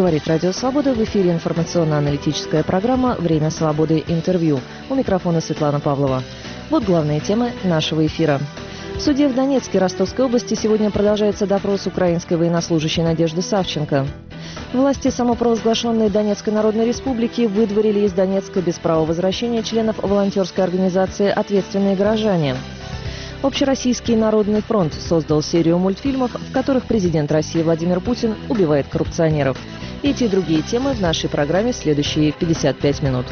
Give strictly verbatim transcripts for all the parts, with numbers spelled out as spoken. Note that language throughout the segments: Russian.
Говорит Радио Свобода. В эфире информационно-аналитическая программа «Время свободы. Интервью». У микрофона Светлана Павлова. Вот главные темы нашего эфира. В суде в Донецке Ростовской области сегодня продолжается допрос украинской военнослужащей Надежды Савченко. Власти самопровозглашенной Донецкой Народной Республики выдворили из Донецка без права возвращения членов волонтерской организации «Ответственные горожане». Общероссийский народный фронт создал серию мультфильмов, в которых президент России Владимир Путин убивает коррупционеров. Эти и другие темы в нашей программе в следующие пятьдесят пять минут.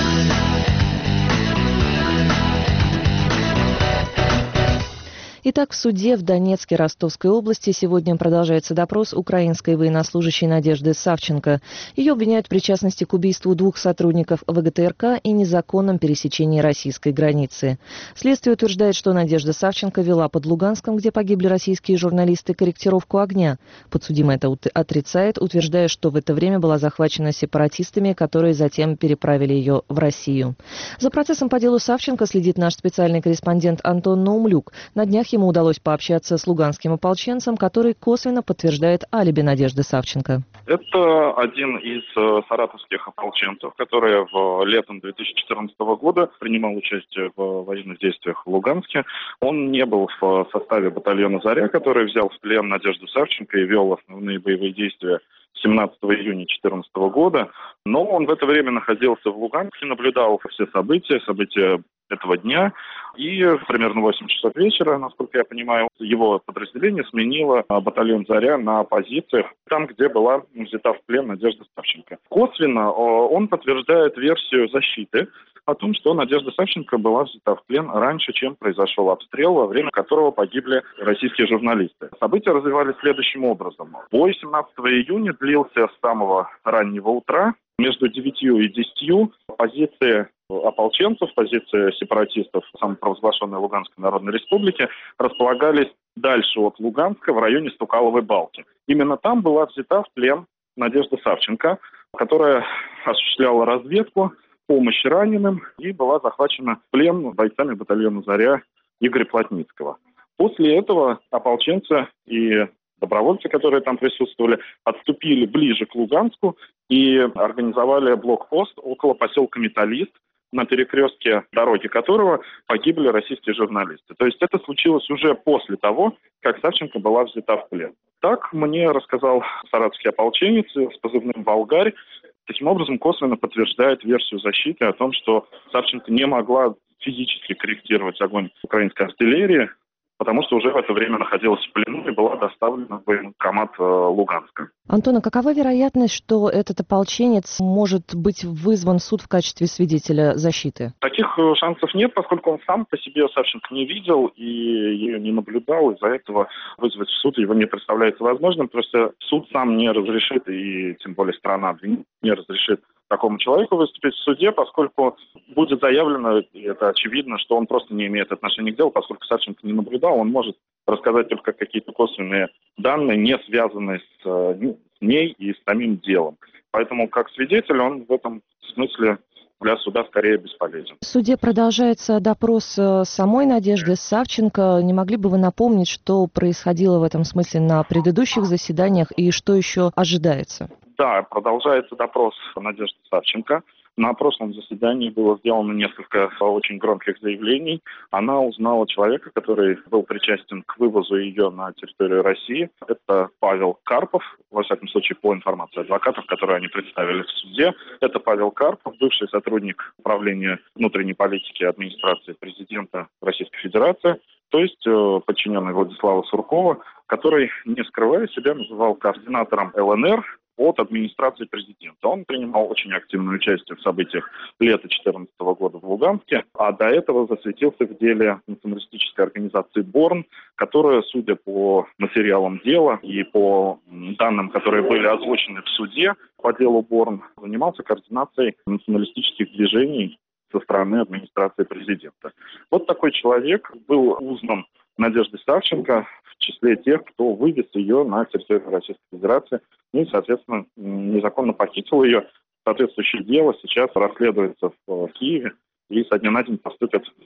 Итак, в суде в Донецке Ростовской области сегодня продолжается допрос украинской военнослужащей Надежды Савченко. Ее обвиняют в причастности к убийству двух сотрудников ВГТРК и незаконном пересечении российской границы. Следствие утверждает, что Надежда Савченко вела под Луганском, где погибли российские журналисты, корректировку огня. Подсудимая это отрицает, утверждая, что в это время была захвачена сепаратистами, которые затем переправили ее в Россию. За процессом по делу Савченко следит наш специальный корреспондент Антон Наумлюк. На днях ему удалось пообщаться с луганским ополченцем, который косвенно подтверждает алиби Надежды Савченко. Это один из э, саратовских ополченцев, который в летом две тысячи четырнадцатого года принимал участие в военных действиях в Луганске. Он не был в составе батальона «Заря», который взял в плен Надежду Савченко и вел основные боевые действия семнадцатого июня две тысячи четырнадцатого года. Но он в это время находился в Луганске, наблюдал все события, события этого дня. И примерно в восемь часов вечера, насколько я понимаю, его подразделение сменило батальон «Заря» на позициях, там, где была взята в плен Надежда Савченко. Косвенно он подтверждает версию защиты о том, что Надежда Савченко была взята в плен раньше, чем произошел обстрел, во время которого погибли российские журналисты. События развивались следующим образом. Бой семнадцатого июня длился с самого раннего утра. Между девятью и десятью позиции ополченцев, позиции сепаратистов самопровозглашенной Луганской Народной Республики располагались дальше от Луганска, в районе Стукаловой Балки. Именно там была взята в плен Надежда Савченко, которая осуществляла разведку, помощь раненым и была захвачена в плен бойцами батальона «Заря» Игоря Плотницкого. После этого ополченцы и добровольцы, которые там присутствовали, отступили ближе к Луганску и организовали блокпост около поселка Металлист, на перекрестке дороги которого погибли российские журналисты. То есть это случилось уже после того, как Савченко была взята в плен. Так мне рассказал саратовский ополченец с позывным «Волгарь». Таким образом, косвенно подтверждает версию защиты о том, что Савченко не могла физически корректировать огонь украинской артиллерии, потому что уже в это время находилась в плену и была доставлена в военкомат э, Луганска. Антон, а какова вероятность, что этот ополченец может быть вызван в суд в качестве свидетеля защиты? Таких э, шансов нет, поскольку он сам по себе Савченко не видел и ее не наблюдал. Из-за этого вызвать в суд его не представляется возможным. Просто суд сам не разрешит, и тем более сторона обвинения не разрешит такому человеку выступить в суде, поскольку будет заявлено, и это очевидно, что он просто не имеет отношения к делу, поскольку Савченко не наблюдал, он может рассказать только какие-то косвенные данные, не связанные с, с ней и с самим делом. Поэтому как свидетель он в этом смысле для суда скорее бесполезен. В суде продолжается допрос самой Надежды Савченко. Не могли бы вы напомнить, что происходило в этом смысле на предыдущих заседаниях и что еще ожидается? Да, продолжается допрос Надежды Савченко. На прошлом заседании было сделано несколько очень громких заявлений. Она узнала человека, который был причастен к вывозу ее на территорию России. Это Павел Карпов, во всяком случае, по информации адвокатов, которые они представили в суде. Это Павел Карпов, бывший сотрудник управления внутренней политики администрации президента Российской Федерации, то есть э, подчиненный Владислава Суркова, который, не скрывая себя, называл координатором ЛНР от администрации президента. Он принимал очень активное участие в событиях лета две тысячи четырнадцатого года в Луганске, а до этого засветился в деле националистической организации «Борн», которая, судя по материалам дела и по данным, которые были озвучены в суде по делу «Борн», занимался координацией националистических движений со стороны администрации президента. Вот такой человек был узнан Надеждой Савченко в числе тех, кто вывез ее на территорию Российской Федерации и, соответственно, незаконно похитил ее. Соответствующее дело сейчас расследуется в Киеве и со дня на день поступят в суд.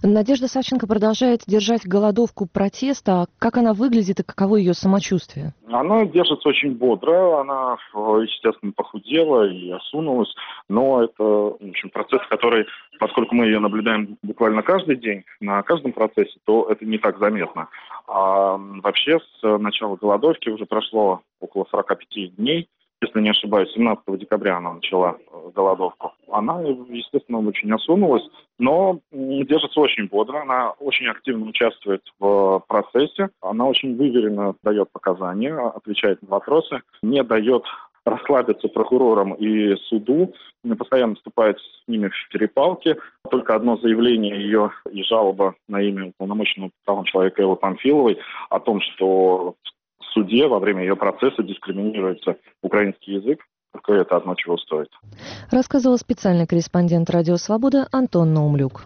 Надежда Савченко продолжает держать голодовку протеста. Как она выглядит и каково ее самочувствие? Она держится очень бодро, она, естественно, похудела и осунулась, но это, в общем, процесс, который, поскольку мы ее наблюдаем буквально каждый день, на каждом процессе, то это не так заметно. А вообще с начала голодовки уже прошло около сорок пять дней. Если не ошибаюсь, семнадцатого декабря она начала голодовку. Она, естественно, очень осунулась, но держится очень бодро. Она очень активно участвует в процессе. Она очень выверенно дает показания, отвечает на вопросы, не дает расслабиться прокурорам и суду, постоянно вступает с ними в перепалки. Только одно заявление ее и жалоба на имя уполномоченного по правам человека Эллы Памфиловой о том, что в суде во время ее процесса дискриминируется украинский язык, только это одно чего стоит. Рассказывал специальный корреспондент «Радио Свобода» Антон Наумлюк.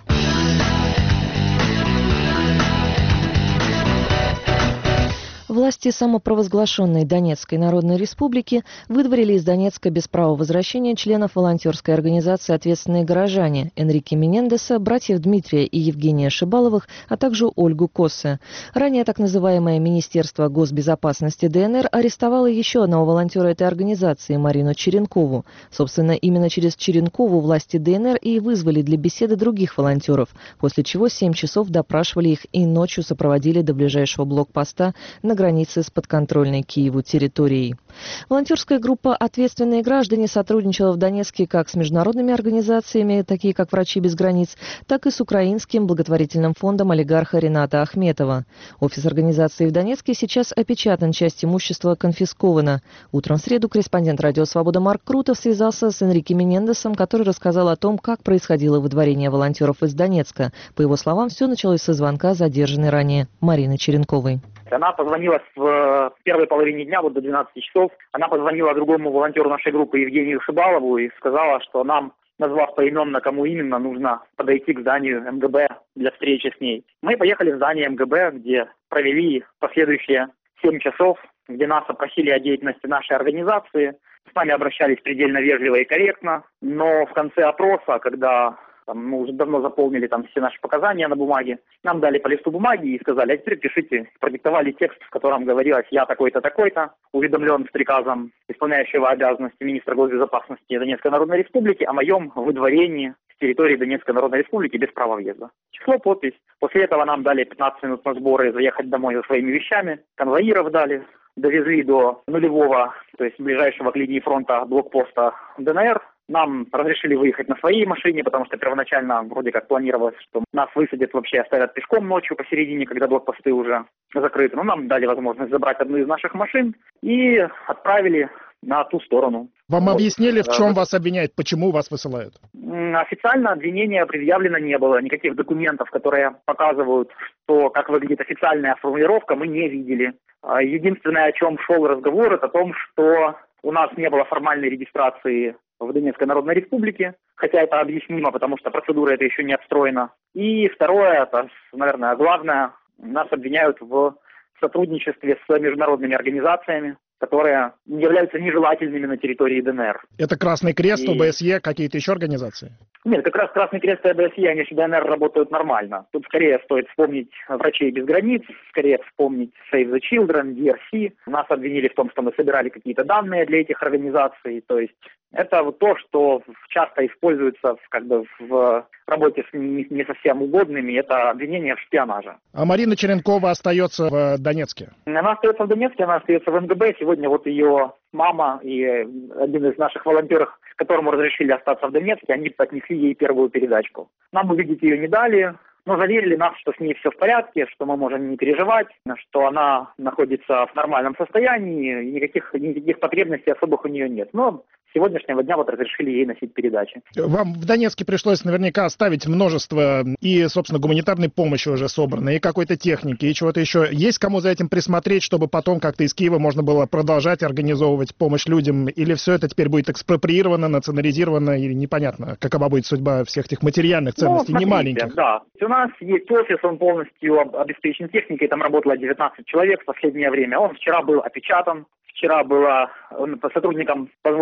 Власти самопровозглашенной Донецкой Народной Республики выдворили из Донецка без права возвращения членов волонтерской организации «Ответственные горожане» Энрике Менендеса, братьев Дмитрия и Евгения Шибаловых, а также Ольгу Коссе. Ранее так называемое Министерство госбезопасности ДНР арестовало еще одного волонтера этой организации, Марину Черенкову. Собственно, именно через Черенкову власти ДНР и вызвали для беседы других волонтеров, после чего семь часов допрашивали их и ночью сопроводили до ближайшего блокпоста на границе границы с подконтрольной Киеву территорией. Волонтерская группа «Ответственные граждане» сотрудничала в Донецке как с международными организациями, такие как «Врачи без границ», так и с украинским благотворительным фондом олигарха Рената Ахметова. Офис организации в Донецке сейчас опечатан, часть имущества конфискована. Утром в среду корреспондент «Радио Свобода» Марк Крутов связался с Энрике Менендесом, который рассказал о том, как происходило выдворение волонтеров из Донецка. По его словам, все началось со звонка задержанной ранее Марины Черенковой. Она позвонила в первой половине дня, вот до двенадцати часов. Она позвонила другому волонтеру нашей группы Евгению Шибалову и сказала, что нам, назвав поименно, кому именно, нужно подойти к зданию МГБ для встречи с ней. Мы поехали в здание МГБ, где провели последующие семь часов, где нас опросили о деятельности нашей организации. С нами обращались предельно вежливо и корректно, но в конце опроса, когда там, мы уже давно заполнили там все наши показания на бумаге, нам дали по листу бумаги и сказали: а теперь пишите. Продиктовали текст, в котором говорилось: я такой-то, такой-то, уведомлен с приказом исполняющего обязанности министра госбезопасности Донецкой Народной Республики о моем выдворении с территории Донецкой Народной Республики без права въезда. Число, подпись. После этого нам дали пятнадцать минут на сборы заехать домой за своими вещами. Конвоиров дали. Довезли до нулевого, то есть ближайшего к линии фронта блокпоста ДНР. Нам разрешили выехать на своей машине, потому что первоначально вроде как планировалось, что нас высадят вообще, оставят пешком ночью посередине, когда блокпосты уже закрыты. Но нам дали возможность забрать одну из наших машин и отправили на ту сторону. Вам вот. объяснили, в чем вас обвиняют, почему вас высылают? Официально обвинения предъявлено не было. Никаких документов, которые показывают, что, как выглядит официальная формулировка, мы не видели. Единственное, о чем шел разговор, это о том, что у нас не было формальной регистрации в Донецкой Народной Республике, хотя это объяснимо, потому что процедура эта еще не отстроена. И второе, это, наверное, главное, нас обвиняют в сотрудничестве с международными организациями, которые являются нежелательными на территории ДНР. Это Красный Крест, и... ОБСЕ, какие-то еще организации? Нет, как раз Красный Крест и ОБСЕ, они в ДНР работают нормально. Тут скорее стоит вспомнить «Врачей без границ», скорее вспомнить Save the Children, ди ар си. Нас обвинили в том, что мы собирали какие-то данные для этих организаций. То есть это вот то, что часто используется как бы в работе с не совсем угодными, это обвинение в шпионаже. А Марина Черенкова остается в Донецке? Она остается в Донецке, она остается в МГБ. Сегодня вот ее мама и один из наших волонтеров, которому разрешили остаться в Донецке, они отнесли ей первую передачку. Нам увидеть ее не дали, но заверили нас, что с ней все в порядке, что мы можем не переживать, что она находится в нормальном состоянии, и никаких, никаких потребностей особых у нее нет. Но с сегодняшнего дня вот разрешили ей носить передачи. Вам в Донецке пришлось наверняка оставить множество и, собственно, гуманитарной помощи уже собранной, и какой-то техники, и чего-то еще. Есть кому за этим присмотреть, чтобы потом как-то из Киева можно было продолжать организовывать помощь людям? Или все это теперь будет экспроприировано, национализировано, или непонятно, какова будет судьба всех этих материальных ценностей, ну, не маленьких? Да. У нас есть офис, он полностью обеспечен техникой, там работало девятнадцать человек в последнее время. Он вчера был опечатан, вчера было, он, сотрудникам позволили забрать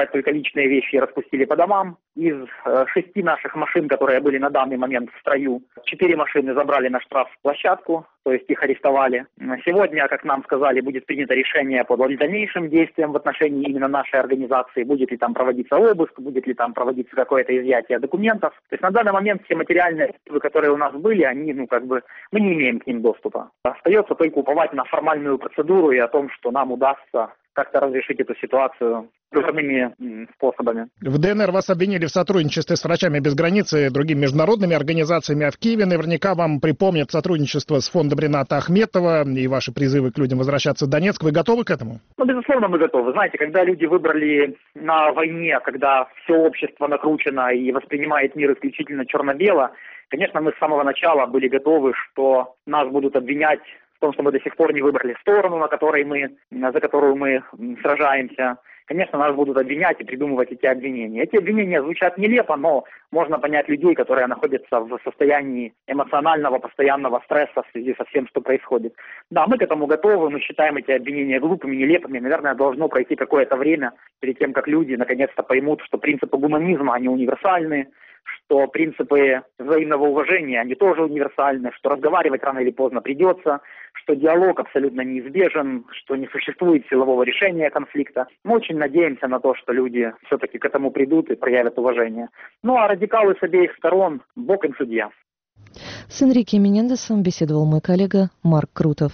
забрать только личные вещи и распустили по домам. Из э, шести наших машин, которые были на данный момент в строю, четыре машины забрали на штрафплощадку, то есть их арестовали. Сегодня, как нам сказали, будет принято решение по дальнейшим действиям в отношении именно нашей организации. Будет ли там проводиться обыск, будет ли там проводиться какое-то изъятие документов. То есть на данный момент все материальные активы, которые у нас были, они, ну, как бы, мы не имеем к ним доступа. Остается только уповать на формальную процедуру и о том, что нам удастся как-то разрешить эту ситуацию любыми способами. В ДНР вас обвинили в сотрудничестве с «Врачами без границ» и другими международными организациями, а в Киеве наверняка вам припомнят сотрудничество с фондом Рената Ахметова и ваши призывы к людям возвращаться в Донецк. Вы готовы к этому? Ну, безусловно, мы готовы. Знаете, когда люди выбрали на войне, когда все общество накручено и воспринимает мир исключительно черно-бело, конечно, мы с самого начала были готовы, что нас будут обвинять в том, что мы до сих пор не выбрали сторону, на которой мы, за которую мы сражаемся. Конечно, нас будут обвинять и придумывать эти обвинения. Эти обвинения звучат нелепо, но можно понять людей, которые находятся в состоянии эмоционального, постоянного стресса в связи со всем, что происходит. Да, мы к этому готовы, мы считаем эти обвинения глупыми, нелепыми. Наверное, должно пройти какое-то время перед тем, как люди наконец-то поймут, что принципы гуманизма, они универсальны, что принципы взаимного уважения, они тоже универсальны, что разговаривать рано или поздно придется, что диалог абсолютно неизбежен, что не существует силового решения конфликта. Мы очень надеемся на то, что люди все-таки к этому придут и проявят уважение. Ну а радикалы с обеих сторон, Бог им судья. С Энрике Менендесом беседовал мой коллега Марк Крутов.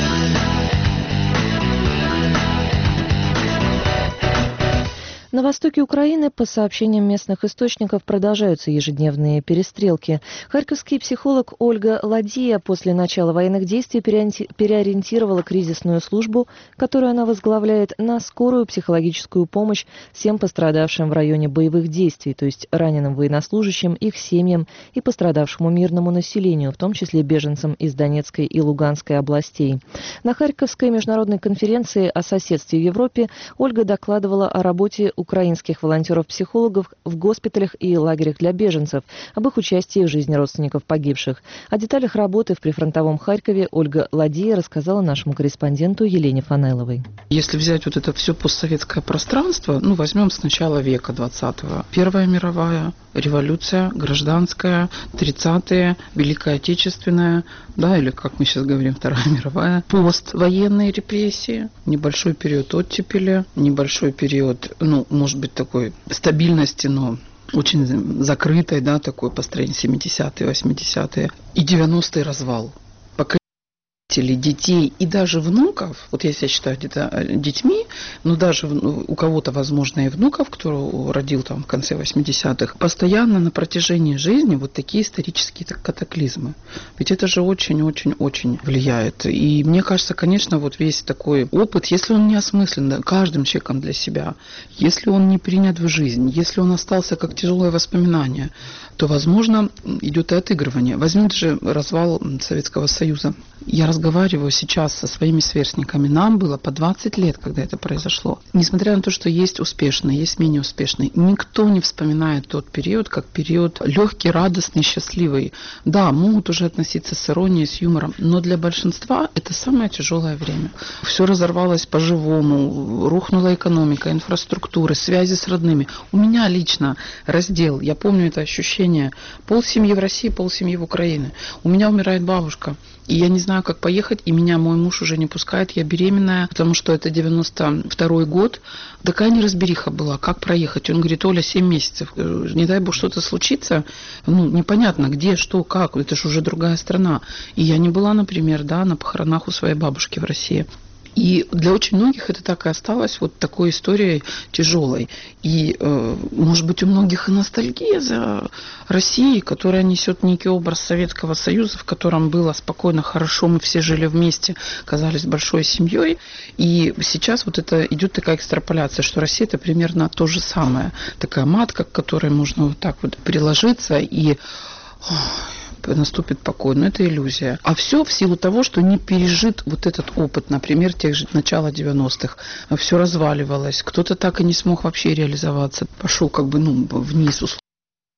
На востоке Украины, по сообщениям местных источников, продолжаются ежедневные перестрелки. Харьковский психолог Ольга Ладья после начала военных действий переориентировала кризисную службу, которую она возглавляет, на скорую психологическую помощь всем пострадавшим в районе боевых действий, то есть раненым военнослужащим, их семьям и пострадавшему мирному населению, в том числе беженцам из Донецкой и Луганской областей. На Харьковской международной конференции о соседстве в Европе Ольга докладывала о работе украинских волонтеров-психологов в госпиталях и лагерях для беженцев, об их участии в жизни родственников погибших. О деталях работы в прифронтовом Харькове Ольга Ладья рассказала нашему корреспонденту Елене Фанеловой. Если взять вот это все постсоветское пространство, ну, возьмем с начала века двадцатого. Первая мировая, революция, гражданская, тридцатые, Великая Отечественная, да, или, как мы сейчас говорим, Вторая мировая, поствоенные репрессии, небольшой период оттепели, небольшой период, ну, может быть, такой стабильности, но очень закрытой, да, такой построение семидесятые, восьмидесятые и девяностые развал. Детей и даже внуков, вот я себя считаю где-то детьми, но даже у кого-то, возможно, и внуков, кто родил там в конце восьмидесятых, постоянно на протяжении жизни вот такие исторические катаклизмы. Ведь это же очень-очень-очень влияет. И мне кажется, конечно, вот весь такой опыт, если он не осмыслен каждым человеком для себя, если он не принят в жизнь, если он остался как тяжелое воспоминание, то, возможно, идет и отыгрывание. Возьмите же развал Советского Союза. Я разговариваю сейчас со своими сверстниками. Нам было по двадцать лет, когда это произошло. Несмотря на то, что есть успешные, есть менее успешные, никто не вспоминает тот период как период легкий, радостный, счастливый. Да, могут уже относиться с иронией, с юмором, но для большинства это самое тяжелое время. Все разорвалось по-живому, рухнула экономика, инфраструктура, связи с родными. У меня лично раздел, я помню это ощущение, полсемьи в России, полсемьи в Украине. У меня умирает бабушка. И я не знаю, как поехать, и меня мой муж уже не пускает, я беременная, потому что это девяносто второй год. Такая неразбериха была, как проехать. Он говорит: Оля, семь месяцев, не дай бог что-то случится, ну, непонятно, где, что, как, это же уже другая страна. И я не была, например, да, на похоронах у своей бабушки в России. И для очень многих это так и осталось вот такой историей тяжелой. И, э, может быть, у многих и ностальгия за Россией, которая несет некий образ Советского Союза, в котором было спокойно, хорошо, мы все жили вместе, казались большой семьей. И сейчас вот это идет такая экстраполяция, что Россия это примерно то же самое. Такая матка, к которой можно вот так вот приложиться и... наступит покой, но это иллюзия. А все в силу того, что не пережит вот этот опыт, например, тех же начала девяностых. Все разваливалось, кто-то так и не смог вообще реализоваться. Пошел как бы, ну, вниз, условно.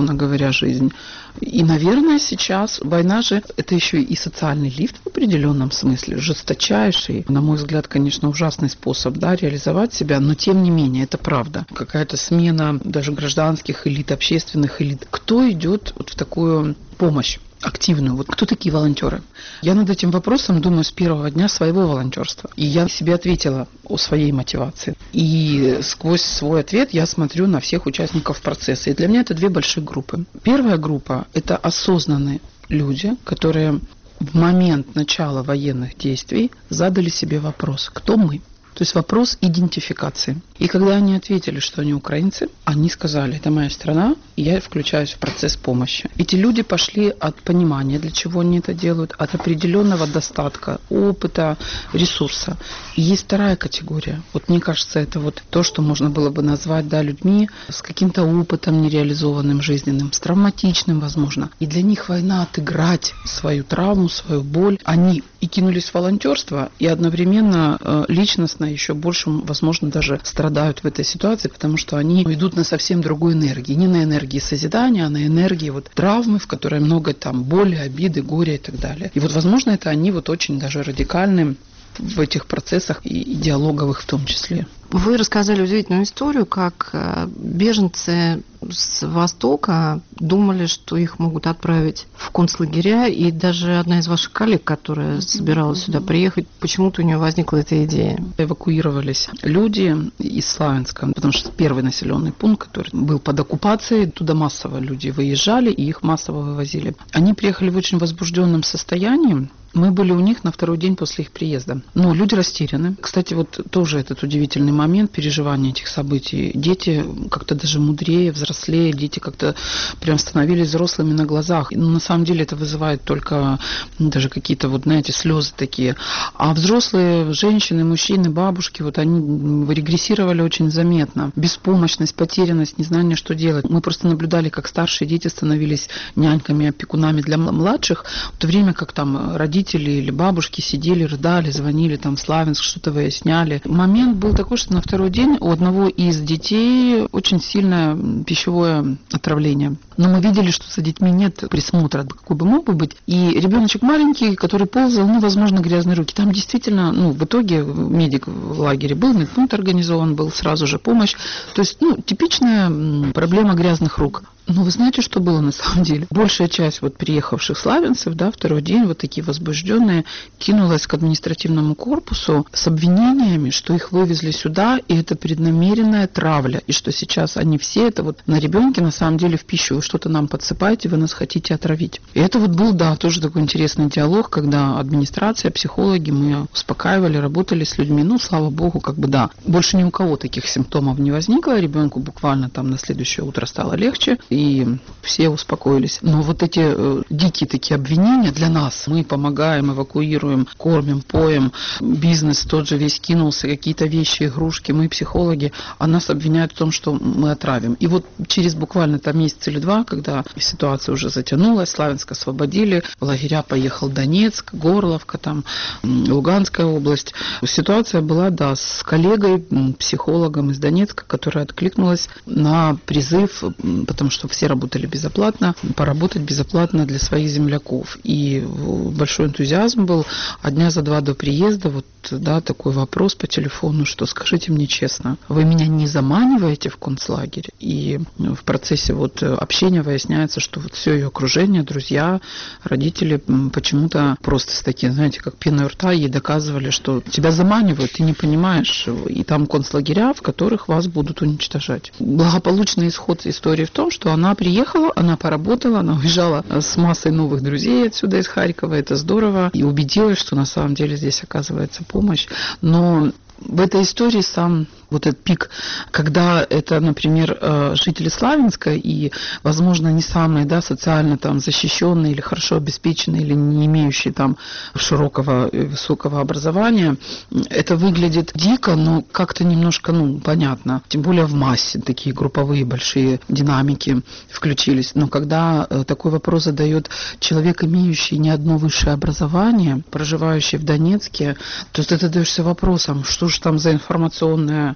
условно говоря, жизнь. И, наверное, сейчас война же это еще и социальный лифт в определенном смысле, жесточайший, на мой взгляд, конечно, ужасный способ, да, реализовать себя, но тем не менее, это правда. Какая-то смена даже гражданских элит, общественных элит. Кто идет вот в такую помощь активную? Вот кто такие волонтеры? Я над этим вопросом думаю с первого дня своего волонтерства. И я себе ответила о своей мотивации. И сквозь свой ответ я смотрю на всех участников процесса. И для меня это две большие группы. Первая группа – это осознанные люди, которые в момент начала военных действий задали себе вопрос: кто мы? То есть вопрос идентификации. И когда они ответили, что они украинцы, они сказали: это моя страна, и я включаюсь в процесс помощи. Эти люди пошли от понимания, для чего они это делают, от определенного достатка, опыта, ресурса. И есть вторая категория. Вот мне кажется, это вот то, что можно было бы назвать, да, людьми с каким-то опытом нереализованным жизненным, с травматичным, возможно. И для них война — отыграть свою травму, свою боль. Они и кинулись в волонтерство, и одновременно э, личностно еще больше, возможно, даже страдают в этой ситуации, потому что они идут на совсем другой энергии. Не на энергии созидания, а на энергии вот травмы, в которой много там боли, обиды, горя и так далее. И вот, возможно, это они вот очень даже радикальны в этих процессах и диалоговых в том числе. Вы рассказали удивительную историю, как беженцы с Востока думали, что их могут отправить в концлагеря, и даже одна из ваших коллег, которая собиралась сюда приехать, почему-то у нее возникла эта идея. Эвакуировались люди из Славянска, потому что первый населенный пункт, который был под оккупацией, туда массово люди выезжали, и их массово вывозили. Они приехали в очень возбужденном состоянии. Мы были у них на второй день после их приезда. Но люди растеряны. Кстати, вот тоже этот удивительный момент переживания этих событий. Дети как-то даже мудрее, взрослее, дети как-то прям становились взрослыми на глазах. Но на самом деле это вызывает только даже какие-то, вот, знаете, слезы такие. А взрослые, женщины, мужчины, бабушки, вот они регрессировали очень заметно. Беспомощность, потерянность, незнание, что делать. Мы просто наблюдали, как старшие дети становились няньками, опекунами для младших, в то время как там родители или бабушки сидели, рыдали, звонили там в Славянск, что-то выясняли. Момент был такой, что на второй день у одного из детей очень сильное пищевое отравление. Но мы видели, что за детьми нет присмотра, какой бы мог бы быть. И ребеночек маленький, который ползал, ну, возможно, грязные руки. Там действительно, ну, в итоге медик в лагере был, медпункт организован был, сразу же помощь. То есть, ну, типичная проблема грязных рук. Но вы знаете, что было на самом деле? Большая часть вот приехавших славянцев, да, второй день, вот такие возбужденные, кинулась к административному корпусу с обвинениями, что их вывезли сюда, и это преднамеренная травля, и что сейчас они все это вот на ребенке, на самом деле, в пищу, вы что-то нам подсыпаете, вы нас хотите отравить. И это вот был, да, тоже такой интересный диалог, когда администрация, психологи, мы успокаивали, работали с людьми, ну, слава богу, как бы, да. Больше ни у кого таких симптомов не возникло, ребенку буквально там на следующее утро стало легче, и все успокоились. Но вот эти э, дикие такие обвинения для нас, мы помогаем, эвакуируем, кормим, поем, бизнес тот же весь кинулся, какие-то вещи, игрушки, мы психологи, а нас обвиняют в том, что мы отравим. И вот через буквально там месяц или два, когда ситуация уже затянулась, Славянск освободили, в лагеря поехал Донецк, Горловка, там, Луганская область. Ситуация была, да, с коллегой, психологом из Донецка, которая откликнулась на призыв, потому что все работали безоплатно, поработать безоплатно для своих земляков. И большой энтузиазм был. А дня за два до приезда вот, да, такой вопрос по телефону, что скажите мне честно, вы меня не заманиваете в концлагерь? И в процессе вот общения выясняется, что вот все ее окружение, друзья, родители почему-то просто с таким, знаете, как пеной у рта ей доказывали, что тебя заманивают, ты не понимаешь, и там концлагеря, в которых вас будут уничтожать. Благополучный исход истории в том, что она приехала, она поработала, она уезжала с массой новых друзей отсюда из Харькова, это здорово, и убедилась, что на самом деле здесь оказывается помощь. Но в этой истории сам вот этот пик, когда это, например, жители Славянска и, возможно, не самые, да, социально там защищенные или хорошо обеспеченные, или не имеющие там широкого и высокого образования, это выглядит дико, но как-то немножко, ну, понятно. Тем более в массе такие групповые большие динамики включились. Но когда такой вопрос задает человек, имеющий не одно высшее образование, проживающий в Донецке, то есть ты задаешься вопросом, что же там за информационная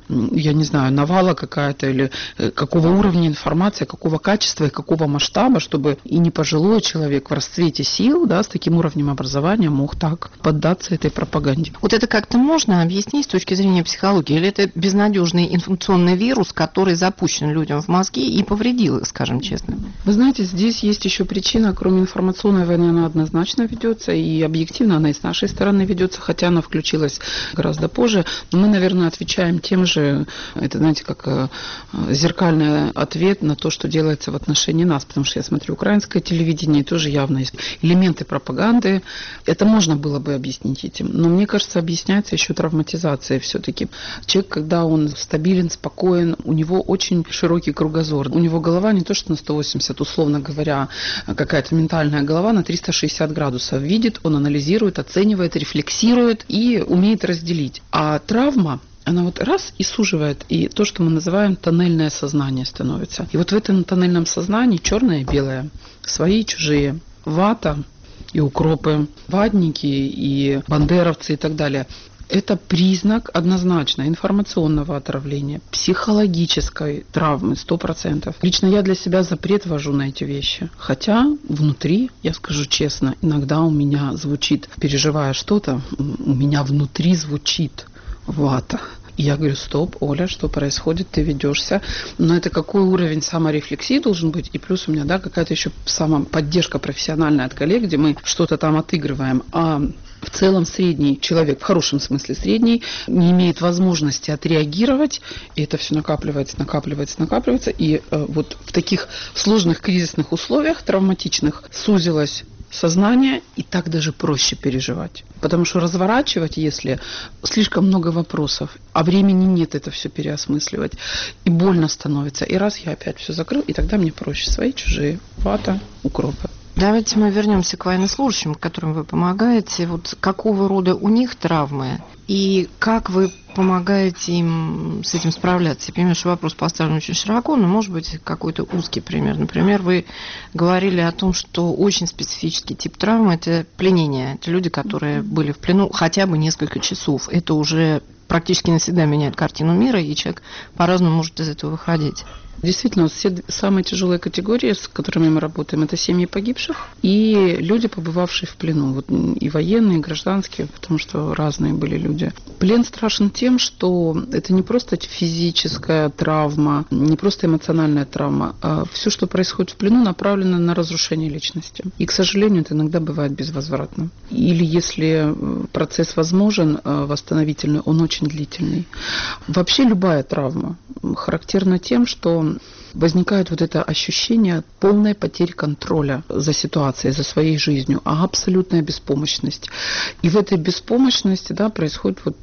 я не знаю, навала какая-то или какого уровня информации, какого качества и какого масштаба, чтобы и не пожилой человек в расцвете сил, да, с таким уровнем образования мог так поддаться этой пропаганде. Вот это как-то можно объяснить с точки зрения психологии? Или это безнадежный инфекционный вирус, который запущен людям в мозги и повредил их, скажем честно? Вы знаете, здесь есть еще причина, кроме информационной войны, она однозначно ведется, и объективно она и с нашей стороны ведется, хотя она включилась гораздо позже. Но мы, наверное, отвечаем тем же, это, знаете, как зеркальный ответ на то, что делается в отношении нас, потому что я смотрю украинское телевидение, и тоже явно есть элементы пропаганды. Это можно было бы объяснить этим, но мне кажется, объясняется еще травматизация все-таки. Человек, когда он стабилен, спокоен, у него очень широкий кругозор, у него голова не то что на сто восемьдесят, условно говоря, какая-то ментальная голова на триста шестьдесят градусов, видит, он анализирует, оценивает, рефлексирует и умеет разделить. А травма, она вот раз и суживает, и то, что мы называем тоннельное сознание становится. И вот в этом тоннельном сознании черное и белое, свои и чужие, вата и укропы, ватники и бандеровцы и так далее. Это признак однозначно информационного отравления, психологической травмы сто процентов. Лично я для себя запрет ввожу на эти вещи. Хотя внутри, я скажу честно, иногда у меня звучит, переживая что-то, у меня внутри звучит вата. И я говорю, стоп, Оля, что происходит, ты ведешься. Но это какой уровень саморефлексии должен быть? И плюс у меня, да, какая-то еще самоподдержка профессиональная от коллег, где мы что-то там отыгрываем. А в целом средний человек, в хорошем смысле средний, не имеет возможности отреагировать, и это все накапливается, накапливается, накапливается. И э, вот в таких сложных кризисных условиях, травматичных, сузилось сознание, и так даже проще переживать. Потому что разворачивать, если слишком много вопросов, а времени нет это все переосмысливать, и больно становится. И раз я опять все закрыл, и тогда мне проще. Свои, чужие, вата, укропы. Давайте мы вернемся к военнослужащим, которым вы помогаете. Вот какого рода у них травмы и как вы помогаете им с этим справляться? Я понимаю, что вопрос поставлен очень широко, но может быть какой-то узкий пример. Например, вы говорили о том, что очень специфический тип травмы – это пленение. Это люди, которые были в плену хотя бы несколько часов. Это уже практически навсегда меняет картину мира, и человек по-разному может из этого выходить. Действительно, все самые тяжелые категории, с которыми мы работаем, это семьи погибших и люди, побывавшие в плену. Вот и военные, и гражданские, потому что разные были люди. Плен страшен тем, что это не просто физическая травма, не просто эмоциональная травма, а все, что происходит в плену, направлено на разрушение личности. И, к сожалению, это иногда бывает безвозвратно. Или если процесс возможен, восстановительный, он очень длительный. Вообще любая травма характерна тем, что возникает вот это ощущение полной потери контроля за ситуацией, за своей жизнью, а абсолютная беспомощность. И в этой беспомощности, да, происходит вот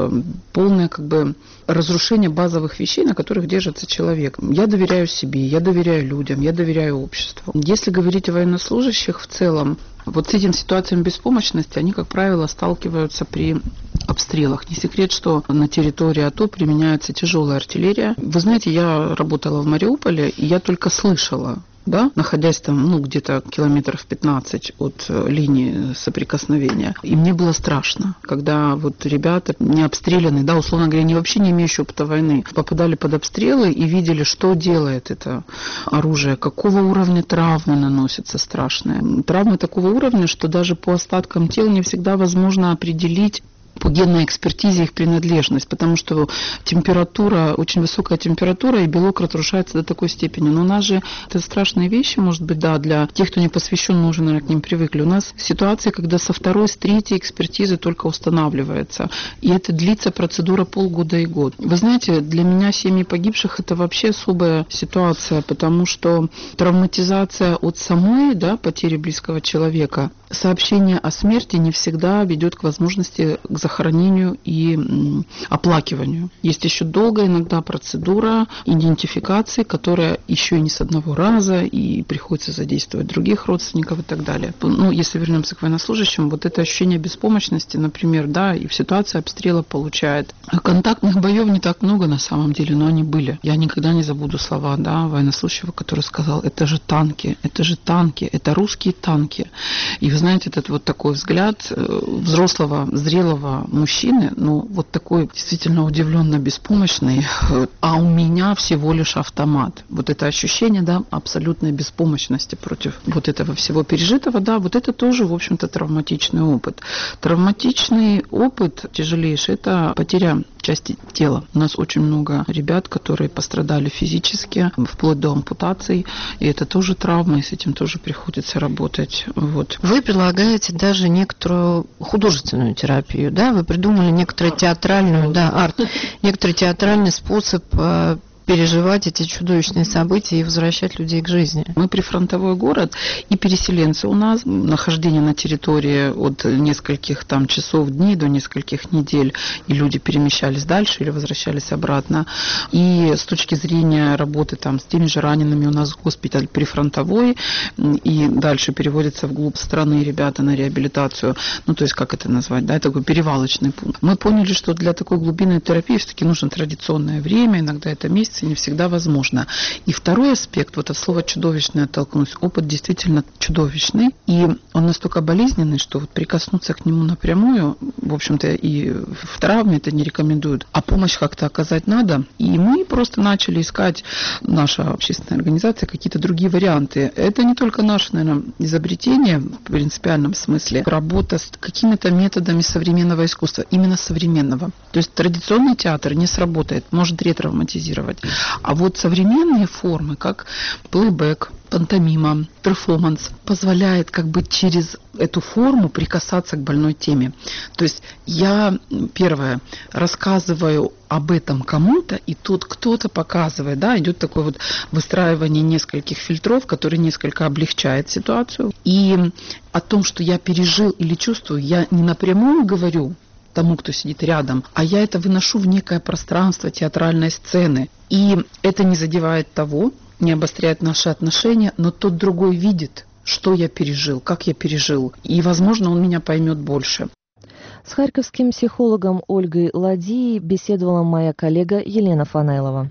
полное как бы разрушение базовых вещей, на которых держится человек. Я доверяю себе, я доверяю людям, я доверяю обществу. Если говорить о военнослужащих в целом, вот с этим ситуациями беспомощности, они, как правило, сталкиваются при обстрелах. Не секрет, что на территории АТО применяется тяжелая артиллерия. Вы знаете, я работала в Мариуполе, и я только слышала, да, находясь там, ну, где-то километров пятнадцать от линии соприкосновения. И мне было страшно, когда вот ребята не обстрелянные, да, условно говоря, они вообще не имеющие опыта войны, попадали под обстрелы и видели, что делает это оружие, какого уровня травмы наносятся страшные. Травмы такого уровня, что даже по остаткам тел не всегда возможно определить по генной экспертизе их принадлежность, потому что температура, очень высокая температура, и белок разрушается до такой степени. Но у нас же это страшные вещи, может быть, да, для тех, кто не посвящен, мы уже, наверное, к ним привыкли. У нас ситуация, когда со второй, с третьей экспертизы только устанавливается. И это длится процедура полгода и год. Вы знаете, для меня семьи погибших это вообще особая ситуация, потому что травматизация от самой, да, потери близкого человека, сообщение о смерти не всегда ведет к возможности к захоронению и оплакиванию. Есть еще долгая иногда процедура идентификации, которая еще и не с одного раза, и приходится задействовать других родственников и так далее. Ну, если вернемся к военнослужащим, вот это ощущение беспомощности, например, да, и в ситуации обстрела получает. Контактных боев не так много на самом деле, но они были. Я никогда не забуду слова, да, военнослужащего, который сказал: это же танки, это же танки, это русские танки. И вы знаете, этот вот такой взгляд взрослого, зрелого этого мужчины, ну, вот такой действительно удивленно беспомощный, а у меня всего лишь автомат. Вот это ощущение, да, абсолютной беспомощности против вот этого всего пережитого, да, вот это тоже, в общем-то, травматичный опыт. Травматичный опыт тяжелейший – это потеря части тела. У нас очень много ребят, которые пострадали физически, вплоть до ампутаций, и это тоже травма, и с этим тоже приходится работать. Вот. Вы предлагаете даже некоторую художественную терапию, да? Вы придумали некоторую театральную, да, арт, некоторый театральный способ переживать эти чудовищные события и возвращать людей к жизни. Мы прифронтовой город, и переселенцы у нас, нахождение на территории от нескольких там часов, дней до нескольких недель, и люди перемещались дальше или возвращались обратно. И с точки зрения работы там с теми же ранеными, у нас госпиталь прифронтовой, и дальше переводятся вглубь страны ребята на реабилитацию. Ну, то есть, как это назвать, да, такой перевалочный пункт. Мы поняли, что для такой глубинной терапии все-таки нужно традиционное время, иногда это месяц, не всегда возможно. И второй аспект, вот от слова чудовищный оттолкнусь, опыт действительно чудовищный, и он настолько болезненный, что вот прикоснуться к нему напрямую, в общем-то, и в травме это не рекомендуют, а помощь как-то оказать надо. И мы просто начали искать, наша общественная организация, какие-то другие варианты. Это не только наше, наверное, изобретение в принципиальном смысле, работа с какими-то методами современного искусства, именно современного. То есть традиционный театр не сработает, может ретравматизировать. А вот современные формы, как плейбэк, пантомима, перформанс, позволяет как бы через эту форму прикасаться к больной теме. То есть я, первое, рассказываю об этом кому-то, и тут кто-то показывает, да, идет такое вот выстраивание нескольких фильтров, которые несколько облегчает ситуацию. И о том, что я пережил или чувствую, я не напрямую говорю тому, кто сидит рядом, а я это выношу в некое пространство театральной сцены. И это не задевает того, не обостряет наши отношения, но тот другой видит, что я пережил, как я пережил, и, возможно, он меня поймет больше. С харьковским психологом Ольгой Ладьей беседовала моя коллега Елена Фанайлова.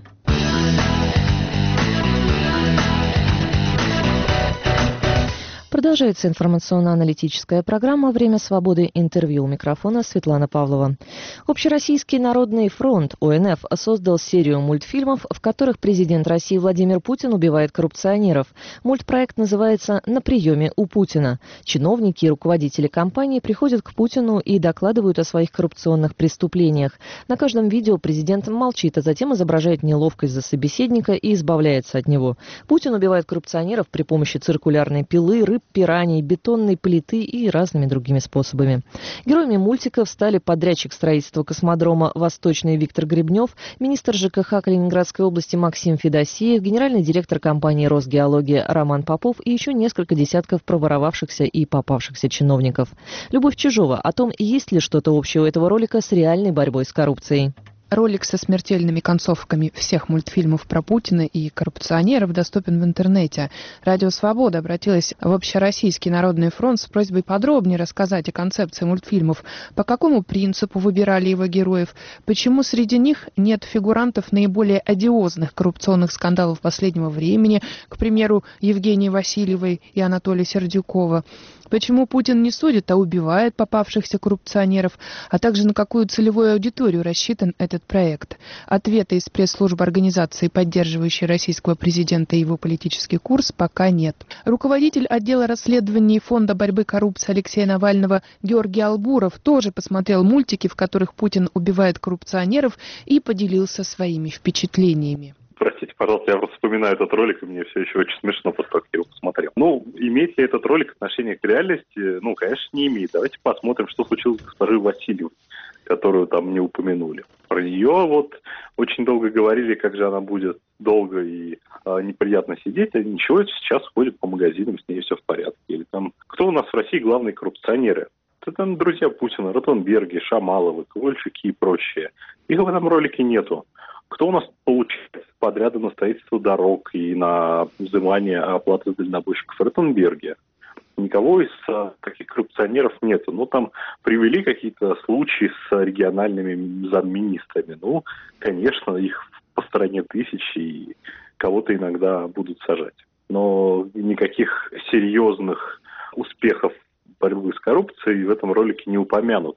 Продолжается информационно-аналитическая программа «Время свободы». Интервью у микрофона Светлана Павлова. Общероссийский народный фронт (О Н Ф) создал серию мультфильмов, в которых президент России Владимир Путин убивает коррупционеров. Мультпроект называется «На приеме у Путина». Чиновники и руководители компании приходят к Путину и докладывают о своих коррупционных преступлениях. На каждом видео президент молчит, а затем изображает неловкость за собеседника и избавляется от него. Путин убивает коррупционеров при помощи циркулярной пилы, рыб, пираний, бетонной плиты и разными другими способами. Героями мультиков стали подрядчик строительства космодрома «Восточный» Виктор Гребнев, министр Ж К Х Калининградской области Максим Федосеев, генеральный директор компании «Росгеология» Роман Попов и еще несколько десятков проворовавшихся и попавшихся чиновников. Любовь Чижова о том, есть ли что-то общее у этого ролика с реальной борьбой с коррупцией. Ролик со смертельными концовками всех мультфильмов про Путина и коррупционеров доступен в интернете. Радио «Свобода» обратилась в Общероссийский народный фронт с просьбой подробнее рассказать о концепции мультфильмов, по какому принципу выбирали его героев, почему среди них нет фигурантов наиболее одиозных коррупционных скандалов последнего времени, к примеру, Евгении Васильевой и Анатолия Сердюкова, почему Путин не судит, а убивает попавшихся коррупционеров, а также на какую целевую аудиторию рассчитан этот проект. Ответа из пресс-службы организации, поддерживающей российского президента и его политический курс, пока нет. Руководитель отдела расследований Фонда борьбы коррупции Алексея Навального Георгий Албуров тоже посмотрел мультики, в которых Путин убивает коррупционеров, и поделился своими впечатлениями. Простите, пожалуйста, я просто вспоминаю этот ролик, и мне все еще очень смешно, после того, как я его посмотрел. Ну, имеет ли этот ролик отношение к реальности? Ну, конечно, не имеет. Давайте посмотрим, что случилось с госпожой Васильевой, которую там не упомянули. Про нее вот очень долго говорили, как же она будет долго и а, неприятно сидеть, а ничего, сейчас ходит по магазинам, с ней все в порядке. Или там, кто у нас в России главные коррупционеры? Это там друзья Путина, Ротенберги, Шамаловы, Ковальчуки и прочие. Их в этом ролике нету. Кто у нас получает подряды на строительство дорог и на взимание оплаты с дальнобойщиков? Ротенберги. Никого из а, таких коррупционеров нету. Ну, там привели какие-то случаи с региональными замминистрами. Ну, конечно, их по стране тысячи, и кого-то иногда будут сажать. Но никаких серьезных успехов борьбы с коррупцией в этом ролике не упомянуто.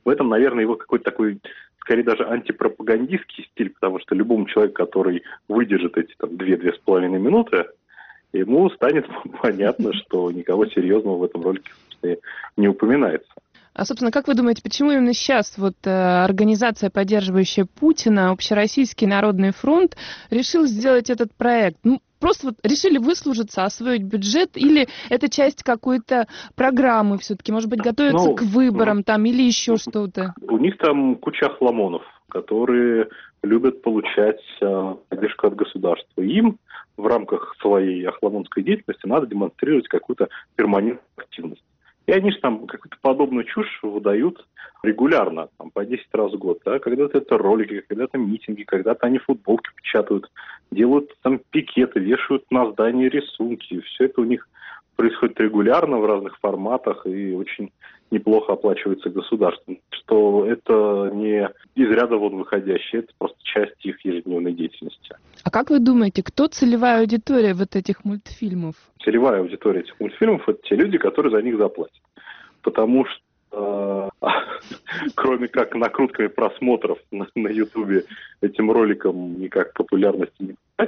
В этом, наверное, его какой-то такой, скорее даже антипропагандистский стиль, потому что любому человеку, который выдержит эти там две-две с половиной минуты, ему станет понятно, что никого серьезного в этом ролике, собственно, не упоминается. А, собственно, как вы думаете, почему именно сейчас вот э, организация, поддерживающая Путина, Общероссийский народный фронт, решил сделать этот проект? Ну, просто вот решили выслужиться, освоить бюджет, или это часть какой-то программы все-таки? Может быть, готовятся ну, к выборам там или еще что-то? У них там куча охламонов, которые любят получать э, поддержку от государства. Им в рамках своей охламонской деятельности надо демонстрировать какую-то перманентную активность. И они же там какую-то подобную чушь выдают регулярно, там, по десять раз в год. Да? Когда-то это ролики, когда-то митинги, когда-то они футболки печатают, делают там пикеты, вешают на здание рисунки. Все это у них происходит регулярно в разных форматах и очень неплохо оплачивается государством. Что это не из ряда вон выходящее, это просто часть их ежедневной деятельности. А как вы думаете, кто целевая аудитория вот этих мультфильмов? Целевая аудитория этих мультфильмов – это те люди, которые за них заплатят. Потому что, э, кроме как накрутками просмотров на, на Ютубе, этим роликам никак популярности не дать.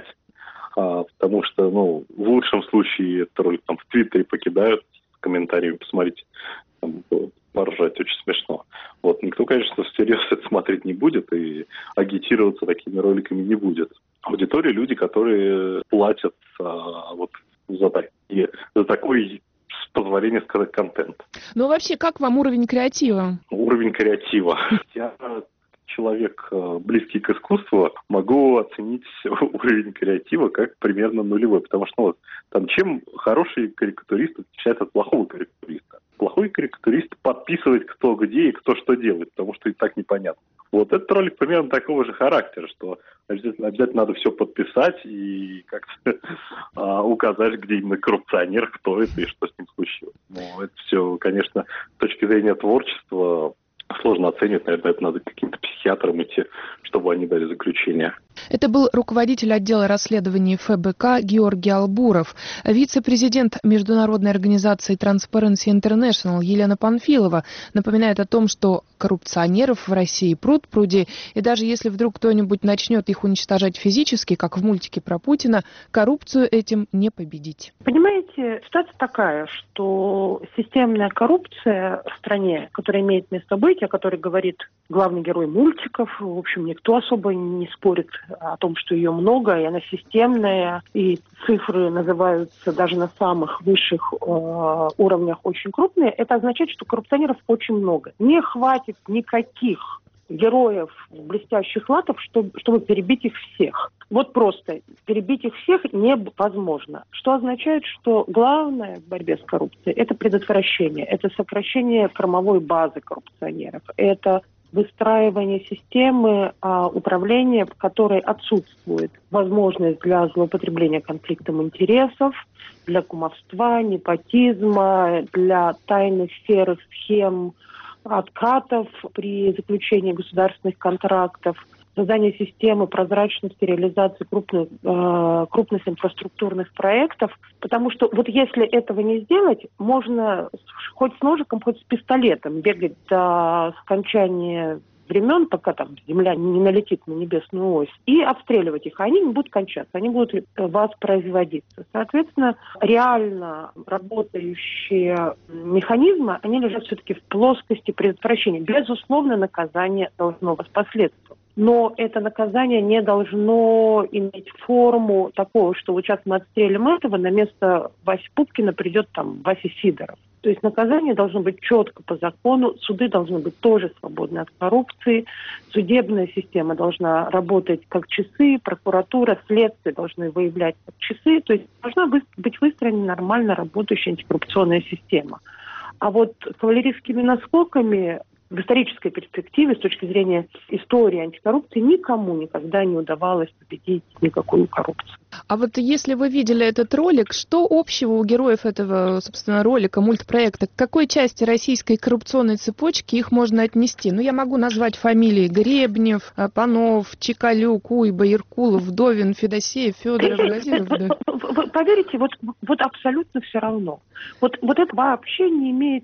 А, потому что, ну, в лучшем случае этот ролик там в Твиттере покидают с комментариями, посмотрите, там, поржать, очень смешно. Вот, никто, конечно, всерьез это смотреть не будет и агитироваться такими роликами не будет. Аудитория – люди, которые платят а, вот за, такие, за такой, с позволения сказать, контент. Ну, вообще, как вам уровень креатива? Уровень креатива. Я человек, близкий к искусству, могу оценить уровень креатива как примерно нулевой. Потому что ну, вот, там, чем хороший карикатурист отличается от плохого карикатуриста? Плохой карикатурист подписывает, кто где и кто что делает, потому что и так непонятно. Вот этот ролик примерно такого же характера, что обязательно, обязательно надо все подписать и как-то а, указать, где именно коррупционер, кто это и что с ним случилось. Но это все, конечно, с точки зрения творчества сложно оценивать. Наверное, это надо каким-то психиатрам идти, чтобы они дали заключение. Это был руководитель отдела расследований эф бэ ка Георгий Албуров. Вице-президент международной организации Transparency International Елена Панфилова напоминает о том, что коррупционеров в России пруд-пруди, и даже если вдруг кто-нибудь начнет их уничтожать физически, как в мультике про Путина, коррупцию этим не победить. Понимаете, ситуация такая, что системная коррупция в стране, которая имеет место быть, о которой говорит главный герой мультиков, в общем, никто особо не спорит о том, что ее много, и она системная, и цифры называются даже на самых высших э, уровнях очень крупные, это означает, что коррупционеров очень много. Не хватит никаких героев блестящих латов, чтобы, чтобы перебить их всех. Вот просто перебить их всех невозможно. Что означает, что главное в борьбе с коррупцией – это предотвращение, это сокращение кормовой базы коррупционеров, это выстраивание системы а, управления, в которой отсутствует возможность для злоупотребления конфликтом интересов, для кумовства, непотизма, для тайных серых схем, откатов при заключении государственных контрактов, создание системы прозрачности, реализации крупных, э, крупных инфраструктурных проектов. Потому что вот если этого не сделать, можно хоть с ножиком, хоть с пистолетом бегать до скончания времен, пока там Земля не налетит на небесную ось, и обстреливать их. Они не будут кончаться, они будут воспроизводиться. Соответственно, реально работающие механизмы, они лежат все-таки в плоскости предотвращения. Безусловно, наказание должно воспоследствовать. Но это наказание не должно иметь форму такого, что вот сейчас мы отстрелим этого, на место Васи Пупкина придет там Вася Сидоров. То есть наказание должно быть четко по закону, суды должны быть тоже свободны от коррупции, судебная система должна работать как часы, прокуратура, следствие должны выявлять как часы, то есть должна быть выстроена нормально работающая антикоррупционная система. А вот кавалерийскими наскоками в исторической перспективе, с точки зрения истории антикоррупции, никому никогда не удавалось победить никакую коррупцию. А вот если вы видели этот ролик, что общего у героев этого, собственно, ролика, мультпроекта? К какой части российской коррупционной цепочки их можно отнести? Ну, я могу назвать фамилии: Гребнев, Панов, Чекалюк, Уйба, Иркулов, Вдовин, Федосеев, Федоров, Газиров. Да. Вы поверите, вот, вот абсолютно все равно. Вот, вот это вообще не имеет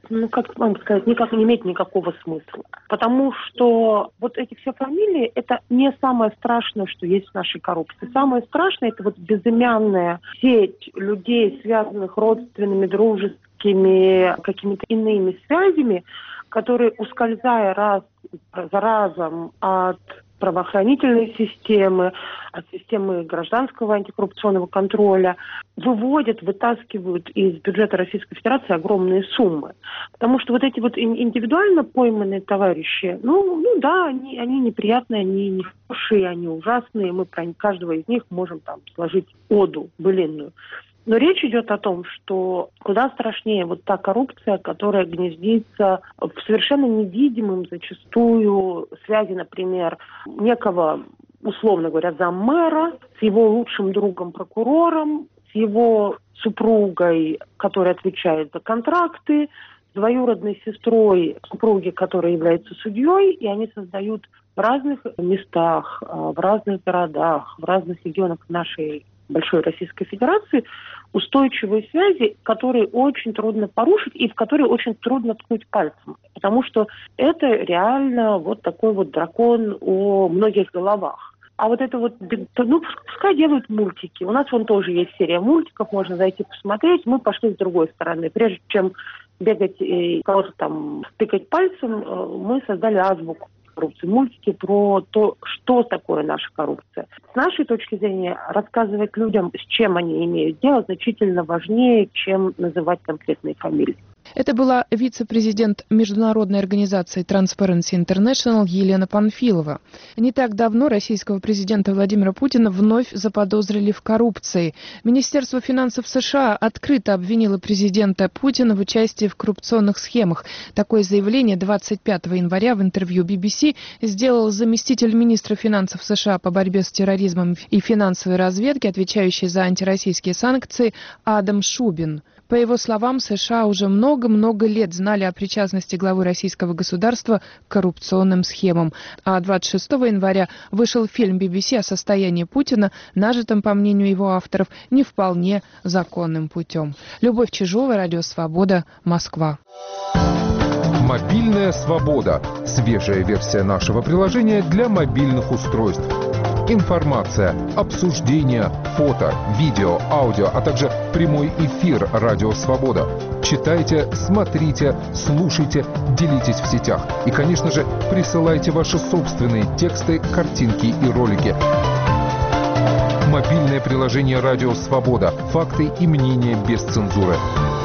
ну, как вам сказать, никак не имеет никакого смысла. Потому что вот эти все фамилии, это не самое страшное, что есть в нашей коррупции. Самое страшное, это вот безымянная сеть людей, связанных родственными, дружескими, какими-то иными связями, которые, ускользая раз за разом от правоохранительной системы, от системы гражданского антикоррупционного контроля, выводят, вытаскивают из бюджета Российской Федерации огромные суммы. Потому что вот эти вот индивидуально пойманные товарищи, ну, ну да, они, они неприятные, они нехорошие, они ужасные, мы про каждого из них можем там сложить оду былинную. Но речь идет о том, что куда страшнее вот та коррупция, которая гнездится в совершенно невидимом зачастую связи, например, некого, условно говоря, заммэра с его лучшим другом прокурором, с его супругой, которая отвечает за контракты, с двоюродной сестрой супруги, которая является судьей, и они создают в разных местах, в разных городах, в разных регионах нашей большой Российской Федерации устойчивые связи, которые очень трудно порушить и в которые очень трудно ткнуть пальцем. Потому что это реально вот такой вот дракон о многих головах. А вот это вот, ну, пускай делают мультики. У нас вон тоже есть серия мультиков, можно зайти посмотреть. Мы пошли с другой стороны. Прежде чем бегать и кого-то там тыкать пальцем, мы создали азбуку коррупции, мультики про то, что такое наша коррупция. С нашей точки зрения, рассказывать людям, с чем они имеют дело, значительно важнее, чем называть конкретные фамилии. Это была вице-президент международной организации Transparency International Елена Панфилова. Не так давно российского президента Владимира Путина вновь заподозрили в коррупции. Министерство финансов США открыто обвинило президента Путина в участии в коррупционных схемах. Такое заявление двадцать пятого января в интервью би би си сделал заместитель министра финансов США по борьбе с терроризмом и финансовой разведки, отвечающий за антироссийские санкции, Адам Шубин. По его словам, США уже много-много лет знали о причастности главы российского государства к коррупционным схемам. А двадцать шестого января вышел фильм би би си о состоянии Путина, нажитом, по мнению его авторов, не вполне законным путем. Любовь Чижова, Радио Свобода, Москва. Мобильная свобода. Свежая версия нашего приложения для мобильных устройств. Информация, обсуждения, фото, видео, аудио, а также прямой эфир «Радио Свобода». Читайте, смотрите, слушайте, делитесь в сетях. И, конечно же, присылайте ваши собственные тексты, картинки и ролики. Мобильное приложение «Радио Свобода». Факты и мнения без цензуры.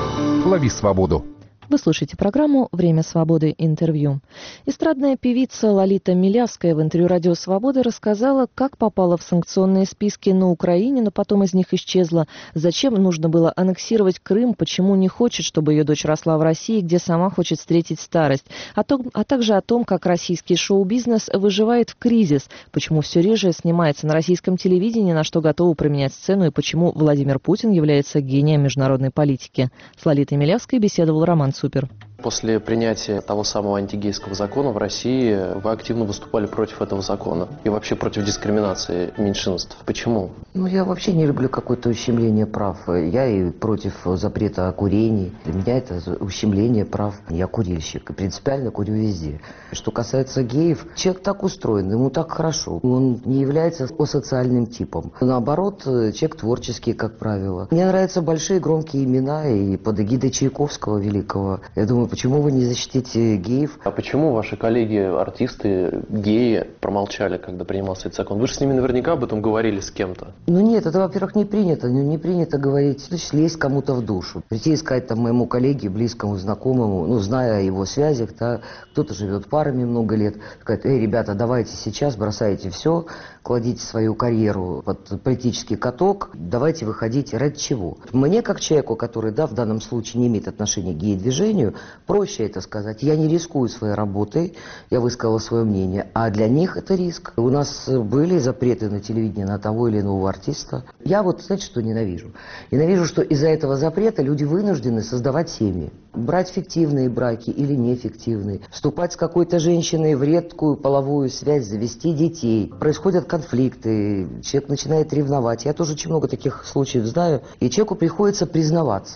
Лови свободу. Вы слушаете программу «Время свободы. Интервью». Эстрадная певица Лолита Милявская в интервью «Радио Свобода» рассказала, как попала в санкционные списки на Украине, но потом из них исчезла, зачем нужно было аннексировать Крым, почему не хочет, чтобы ее дочь росла в России, где сама хочет встретить старость, а, то, а также о том, как российский шоу-бизнес выживает в кризис, почему все реже снимается на российском телевидении, на что готовы променять сцену и почему Владимир Путин является гением международной политики. С Лолитой Милявской беседовал Роман Супер. После принятия того самого антигейского закона в России вы активно выступали против этого закона и вообще против дискриминации меньшинств. Почему? Ну, я вообще не люблю какое-то ущемление прав. Я и против запрета о курении. Для меня это ущемление прав. Я курильщик и принципиально курю везде. Что касается геев, человек так устроен, ему так хорошо. Он не является асоциальным типом. Наоборот, человек творческий, как правило. Мне нравятся большие громкие имена и под эгидой Чайковского великого. Я думаю, почему вы не защитите геев? А почему ваши коллеги, артисты, геи промолчали, когда принимался этот закон? Вы же с ними наверняка об этом говорили с кем-то. Ну нет, это, во-первых, не принято. Ну, не принято говорить, значит, лезть кому-то в душу. Прийти и сказать там моему коллеге, близкому, знакомому, ну, зная о его связях, да, кто-то живет парами много лет, сказать: эй, ребята, давайте сейчас бросайте все, кладите свою карьеру под политический каток, давайте выходите. Ради чего? Мне, как человеку, который, да, в данном случае не имеет отношения к гей-движению, проще это сказать. Я не рискую своей работой, я высказала свое мнение, а для них это риск. У нас были запреты на телевидении на того или иного артиста. Я вот, знаете, что ненавижу? Ненавижу, что из-за этого запрета люди вынуждены создавать семьи. Брать фиктивные браки или нефиктивные, вступать с какой-то женщиной в редкую половую связь, завести детей. Происходят конфликты, человек начинает ревновать. Я тоже очень много таких случаев знаю, и человеку приходится признаваться.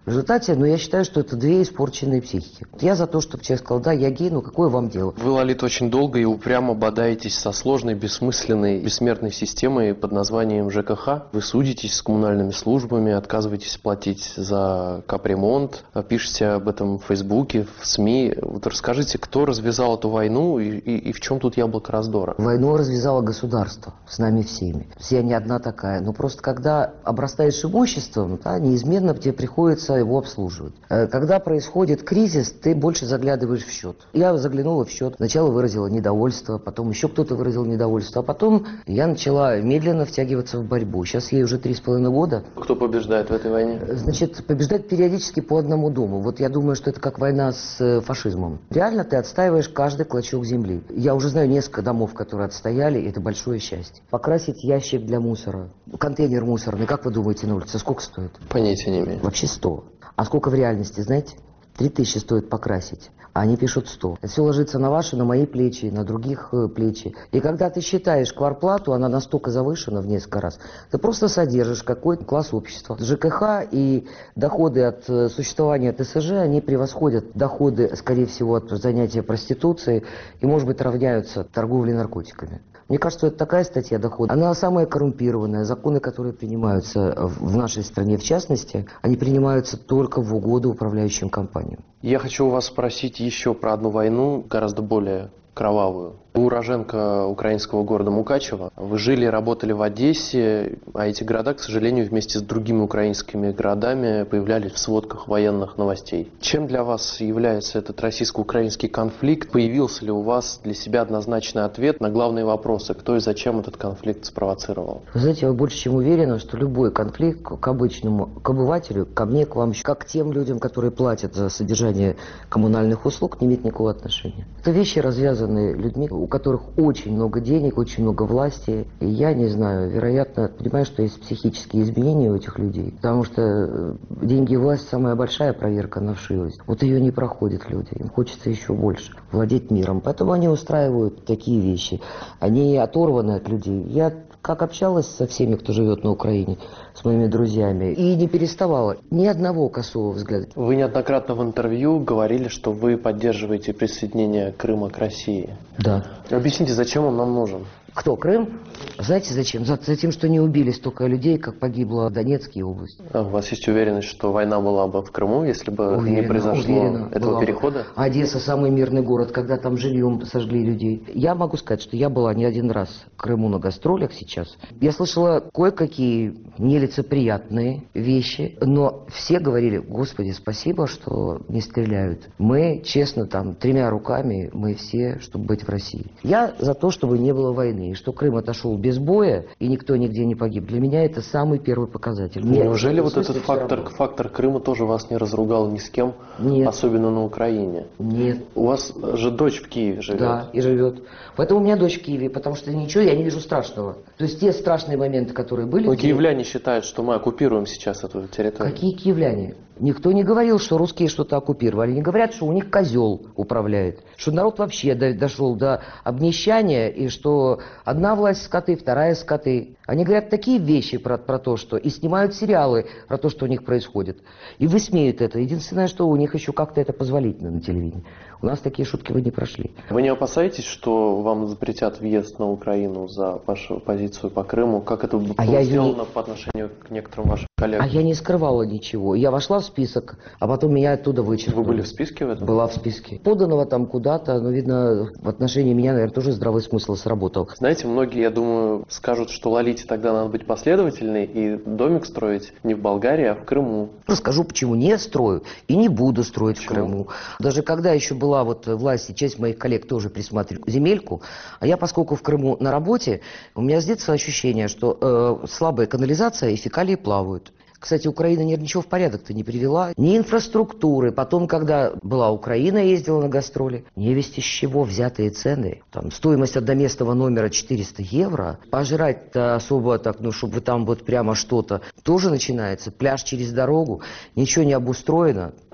В результате, ну, я считаю, что это две испорченные психики. Я за то, чтобы человек сказал, да, я гей, ну какое вам дело? Вы, Лолита, очень долго и упрямо бодаетесь со сложной, бессмысленной, бессмертной системой под названием ЖКХ. Вы судитесь с коммунальными службами, отказываетесь платить за капремонт, пишете об этом в Фейсбуке, в СМИ. Вот расскажите, кто развязал эту войну и, и, и в чем тут яблоко раздора? Войну развязало государство с нами всеми. Я не одна такая. Но просто когда обрастаешь имуществом, да, неизменно тебе приходится его обслуживать. Когда происходит кризис, ты больше заглядываешь в счет. Я заглянула в счет. Сначала выразила недовольство, потом еще кто-то выразил недовольство, а потом я начала медленно втягиваться в борьбу. Сейчас ей уже три с половиной года. Кто побеждает в этой войне? Значит, побеждает периодически по одному дому. Вот я думаю, что это как война с фашизмом. Реально ты отстаиваешь каждый клочок земли. Я уже знаю несколько домов, которые отстояли, и это большое счастье. Покрасить ящик для мусора, контейнер мусорный, как вы думаете, на улице, сколько стоит? Понятия не имею. Вообще сто. А сколько в реальности, знаете? Три тысячи стоит покрасить, а они пишут сто. Это все ложится на ваши, на мои плечи, на других э, плечи. И когда ты считаешь квартплату, она настолько завышена в несколько раз, ты просто содержишь какой-то класс общества. ЖКХ и доходы от э, существования ТСЖ, они превосходят доходы, скорее всего, от занятия проституцией и, может быть, равняются торговле наркотиками. Мне кажется, это такая статья дохода. Она самая коррумпированная. Законы, которые принимаются в нашей стране, в частности, они принимаются только в угоду управляющим компаниям. Я хочу у вас спросить еще про одну войну, гораздо более кровавую. Вы уроженка украинского города Мукачево. Вы жили и работали в Одессе, а эти города, к сожалению, вместе с другими украинскими городами появлялись в сводках военных новостей. Чем для вас является этот российско-украинский конфликт? Появился ли у вас для себя однозначный ответ на главные вопросы? Кто и зачем этот конфликт спровоцировал? Вы знаете, я больше чем уверена, что любой конфликт к обычному, к обывателю, ко мне, к вам, как к тем людям, которые платят за содержание коммунальных услуг, не имеет никакого отношения. Это вещи, развязанные людьми, у которых очень много денег, очень много власти. И я не знаю, вероятно, понимаю, что есть психические изменения у этих людей. Потому что деньги и власть самая большая проверка на вшивость. Вот ее не проходят люди. Им хочется еще больше владеть миром. Поэтому они устраивают такие вещи. Они оторваны от людей. Я как общалась со всеми, кто живет на Украине, с моими друзьями, и не переставала ни одного косого взгляда. Вы неоднократно в интервью говорили, что вы поддерживаете присоединение Крыма к России. Да. Объясните, зачем он нам нужен? Кто? Крым? Знаете зачем? За, за тем, что не убили столько людей, как погибло в Донецкой области. А у вас есть уверенность, что война была бы в Крыму, если бы уверена, не произошло уверена, этого перехода? Бы. Одесса самый мирный город, когда там живьем сожгли людей. Я могу сказать, что я была не один раз в Крыму на гастролях сейчас. Я слышала кое-какие нелицеприятные вещи, но все говорили: Господи, спасибо, что не стреляют. Мы, честно, там, тремя руками, мы все, чтобы быть в России. Я за то, чтобы не было войны. И что Крым отошел без боя, и никто нигде не погиб. Для меня это самый первый показатель. Неужели Нет, вот этот фактор, фактор Крыма тоже вас не разругал ни с кем, Нет. особенно на Украине? Нет. У вас же дочь в Киеве живет. Да, и живет. Поэтому у меня дочь в Киеве, потому что ничего я не вижу страшного. То есть те страшные моменты, которые были... Но где... киевляне считают, что мы оккупируем сейчас эту территорию. Какие киевляне? Никто не говорил, что русские что-то оккупировали. Они говорят, что у них козел управляет. Что народ вообще дошел до обнищания, и что одна власть скоты, вторая скоты. Они говорят такие вещи про, про то, что... И снимают сериалы про то, что у них происходит. И высмеют это. Единственное, что у них еще как-то это позволительно на телевидении. У нас такие шутки вы не прошли. Вы не опасаетесь, что вам запретят въезд на Украину за вашу позицию по Крыму? Как это было а сделано не... по отношению к некоторым вашим коллегам? А я не скрывала ничего. Я вошла в список, а потом меня оттуда вычеркнули. Вы были в списке в этом? Была в списке. Поданного там куда-то, но, видно, в отношении меня, наверное, тоже здравый смысл сработал. Знаете, многие, я думаю, скажут, что Лолите тогда надо быть последовательной и домик строить не в Болгарии, а в Крыму. Расскажу, почему не строю и не буду строить почему? В Крыму. Даже когда еще была вот власть, и часть моих коллег тоже присматривали земельку, а я, поскольку в Крыму на работе, у меня с детства ощущение, что э, слабая канализация и фекалии плавают. Кстати, Украина ничего в порядок-то не привела. Ни инфраструктуры. Потом, когда была Украина, ездила на гастроли. Невесть из чего взятые цены. Там стоимость одноместного номера четыреста евро. Пожрать-то особо так, ну, чтобы там вот прямо что-то. Тоже начинается. Пляж через дорогу. Ничего не обустроено.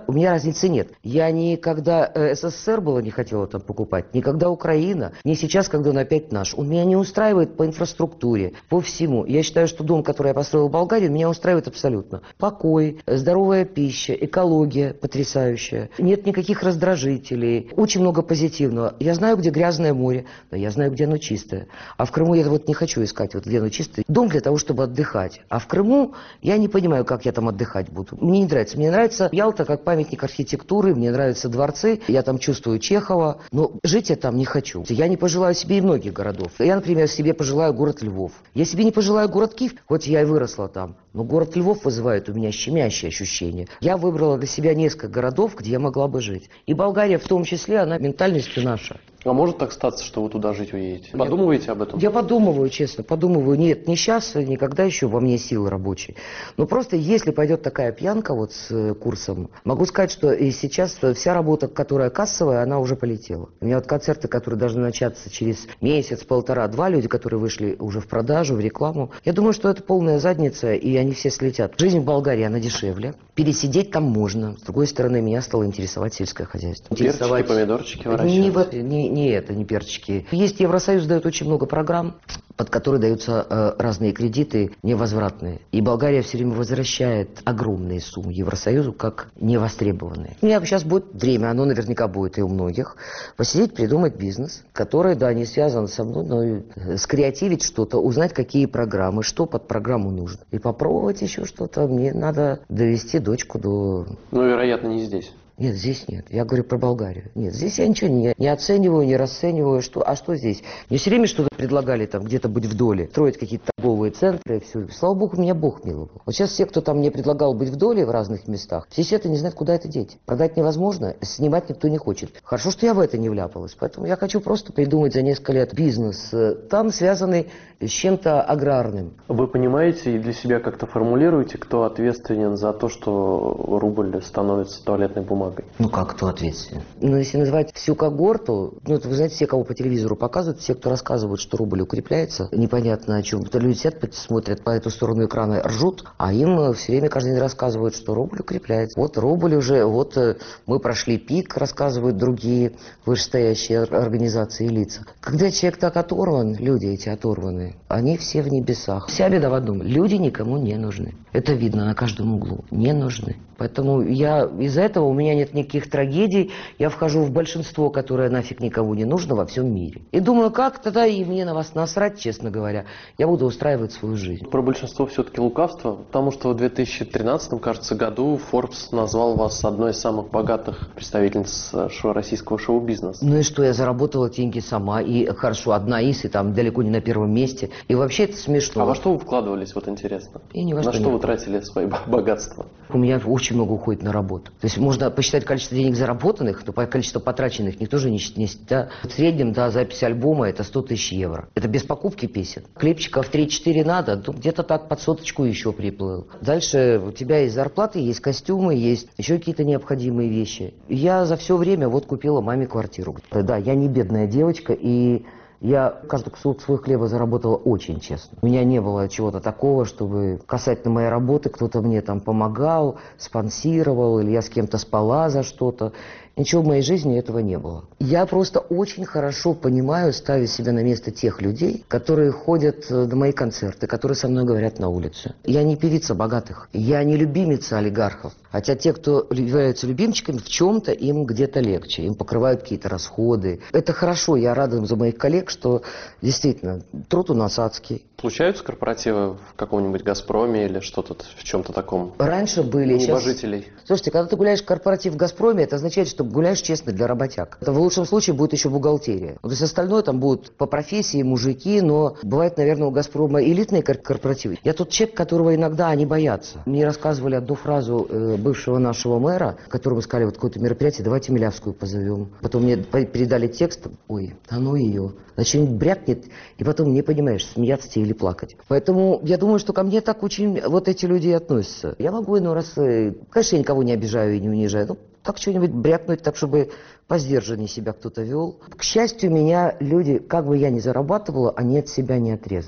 У меня разницы нет. Я никогда э, СССР было не хотела там покупать, никогда Украина, не сейчас, когда он опять наш. Он меня не устраивает по инфраструктуре, по всему. Я считаю, что дом, который я построил в Болгарии, меня устраивает абсолютно. Покой, здоровая пища, экология потрясающая. Нет никаких раздражителей, очень много позитивного. Я знаю, где грязное море, но я знаю, где оно чистое. А в Крыму я вот не хочу искать, вот где оно чистое. Дом для того, чтобы отдыхать. А в Крыму я не понимаю, как я там отдыхать буду. Мне не нравится. Мне нравится Ялта как памятник архитектуры, мне нравятся дворцы, я там чувствую Чехова, но жить я там не хочу. Я не пожелаю себе и многих городов. Я, например, себе пожелаю город Львов. Я себе не пожелаю город Киев, хоть я и выросла там. Но город Львов вызывает у меня щемящее ощущение. Я выбрала для себя несколько городов, где я могла бы жить. И Болгария в том числе, она ментальностью наша. А может так статься, что вы туда жить уедете? Подумываете об этом? Я подумываю, честно, подумываю. Нет, не сейчас, никогда еще во мне силы рабочие. Но просто если пойдет такая пьянка вот с курсом, могу сказать, что и сейчас вся работа, которая кассовая, она уже полетела. У меня вот концерты, которые должны начаться через месяц, полтора, два, люди, которые вышли уже в продажу, в рекламу. Я думаю, что это полная задница, и они все слетят. Жизнь в Болгарии, она дешевле. Пересидеть там можно. С другой стороны, меня стало интересовать сельское хозяйство. Перчики, интересовать... помидорчики выращивать? Не, не, не это, не перчики. Есть Евросоюз, дает очень много программ, под которые даются э, разные кредиты невозвратные. И Болгария все время возвращает огромные суммы Евросоюзу как невостребованные. У меня сейчас будет время, оно наверняка будет и у многих, посидеть, придумать бизнес, который, да, не связан со мной, но и скреативить что-то, узнать, какие программы, что под программу нужно. И попробовать еще что-то. Мне надо довести дочку до... Ну, вероятно, не здесь. Нет, здесь нет. Я говорю про Болгарию. Нет, здесь я ничего не, не оцениваю, не расцениваю. Что, а что здесь? Мне все время что-то предлагали там где-то быть в доле, строить какие-то торговые центры. Все. Слава богу, меня Бог миловал. Вот сейчас все, кто там мне предлагал быть в доле в разных местах, все это не знают, куда это деть. Продать невозможно, снимать никто не хочет. Хорошо, что я в это не вляпалась. Поэтому я хочу просто придумать за несколько лет бизнес, там связанный с чем-то аграрным. Вы понимаете и для себя как-то формулируете, кто ответственен за то, что рубль становится туалетной бумагой? Ну как, кто ответственен? Ну, если называть всю когорту, ну, это, вы знаете, все, кого по телевизору показывают, все, кто рассказывают, что рубль укрепляется, непонятно о чем. Люди сидят, смотрят по эту сторону экрана, ржут, а им все время каждый день рассказывают, что рубль укрепляется. Вот рубль уже, вот мы прошли пик, рассказывают другие вышестоящие организации и лица. Когда человек так оторван, люди эти оторванные, они все в небесах. Вся беда в одном. Люди никому не нужны. Это видно на каждом углу. Не нужны. Поэтому я из-за этого у меня нет никаких трагедий. Я вхожу в большинство, которое нафиг никому не нужно во всем мире. И думаю, как тогда и мне на вас насрать, честно говоря. Я буду устраивать свою жизнь. Про большинство все-таки лукавство, потому что в две тысячи тринадцатом, кажется, году Forbes назвал вас одной из самых богатых представительниц российского шоу-бизнеса. Ну и что, я заработала деньги сама, и хорошо, одна из, и там далеко не на первом месте. И вообще это смешно. А во что вы вкладывались, вот интересно? И ни во на что, что вы тратили свои богатства? У меня очень много уходит на работу. То есть можно посчитать количество денег заработанных, но количество потраченных никто же не считает. Да? В среднем, да, запись альбома это сто тысяч евро. Это без покупки песен. Клипчиков три-четыре надо, ну, где-то так под соточку еще приплыл. Дальше у тебя есть зарплаты, есть костюмы, есть еще какие-то необходимые вещи. Я за все время вот купила маме квартиру. Да, я не бедная девочка, и я каждый кусок своего хлеба заработала очень честно. У меня не было чего-то такого, чтобы касательно моей работы кто-то мне там помогал, спонсировал, или я с кем-то спала за что-то. Ничего в моей жизни этого не было. Я просто очень хорошо понимаю, ставя себя на место тех людей, которые ходят на мои концерты, которые со мной говорят на улице. Я не певица богатых, я не любимица олигархов. Хотя те, кто являются любимчиками, в чем-то им где-то легче, им покрывают какие-то расходы. Это хорошо, я рада за моих коллег, что действительно труд у нас адский. Случаются корпоративы в каком-нибудь «Газпроме» или что-то в чем-то таком? Раньше были. Небожителей. Сейчас... Слушайте, когда ты гуляешь в корпоратив в «Газпроме», это означает, что гуляешь честно для работяг. Это в лучшем случае будет еще бухгалтерия. То есть остальное там будут по профессии мужики, но бывает, наверное, у «Газпрома» элитные корпоративы. Я тот человек, которого иногда они боятся. Мне рассказывали одну фразу э, бывшего нашего мэра, которому сказали, вот какое-то мероприятие, давайте Милявскую позовем. Потом мне передали текст, ой, да ну ее. Она что-нибудь брякнет, и потом не понимаешь, смеяться тебе или плакать. Поэтому я думаю, что ко мне так очень вот эти люди и относятся. Я могу иной раз, конечно, я никого не обижаю и не унижаю, но так что-нибудь брякнуть, так, чтобы по сдержаннее себя кто-то вел. К счастью, меня люди, как бы я ни зарабатывала, они от себя не отрезали.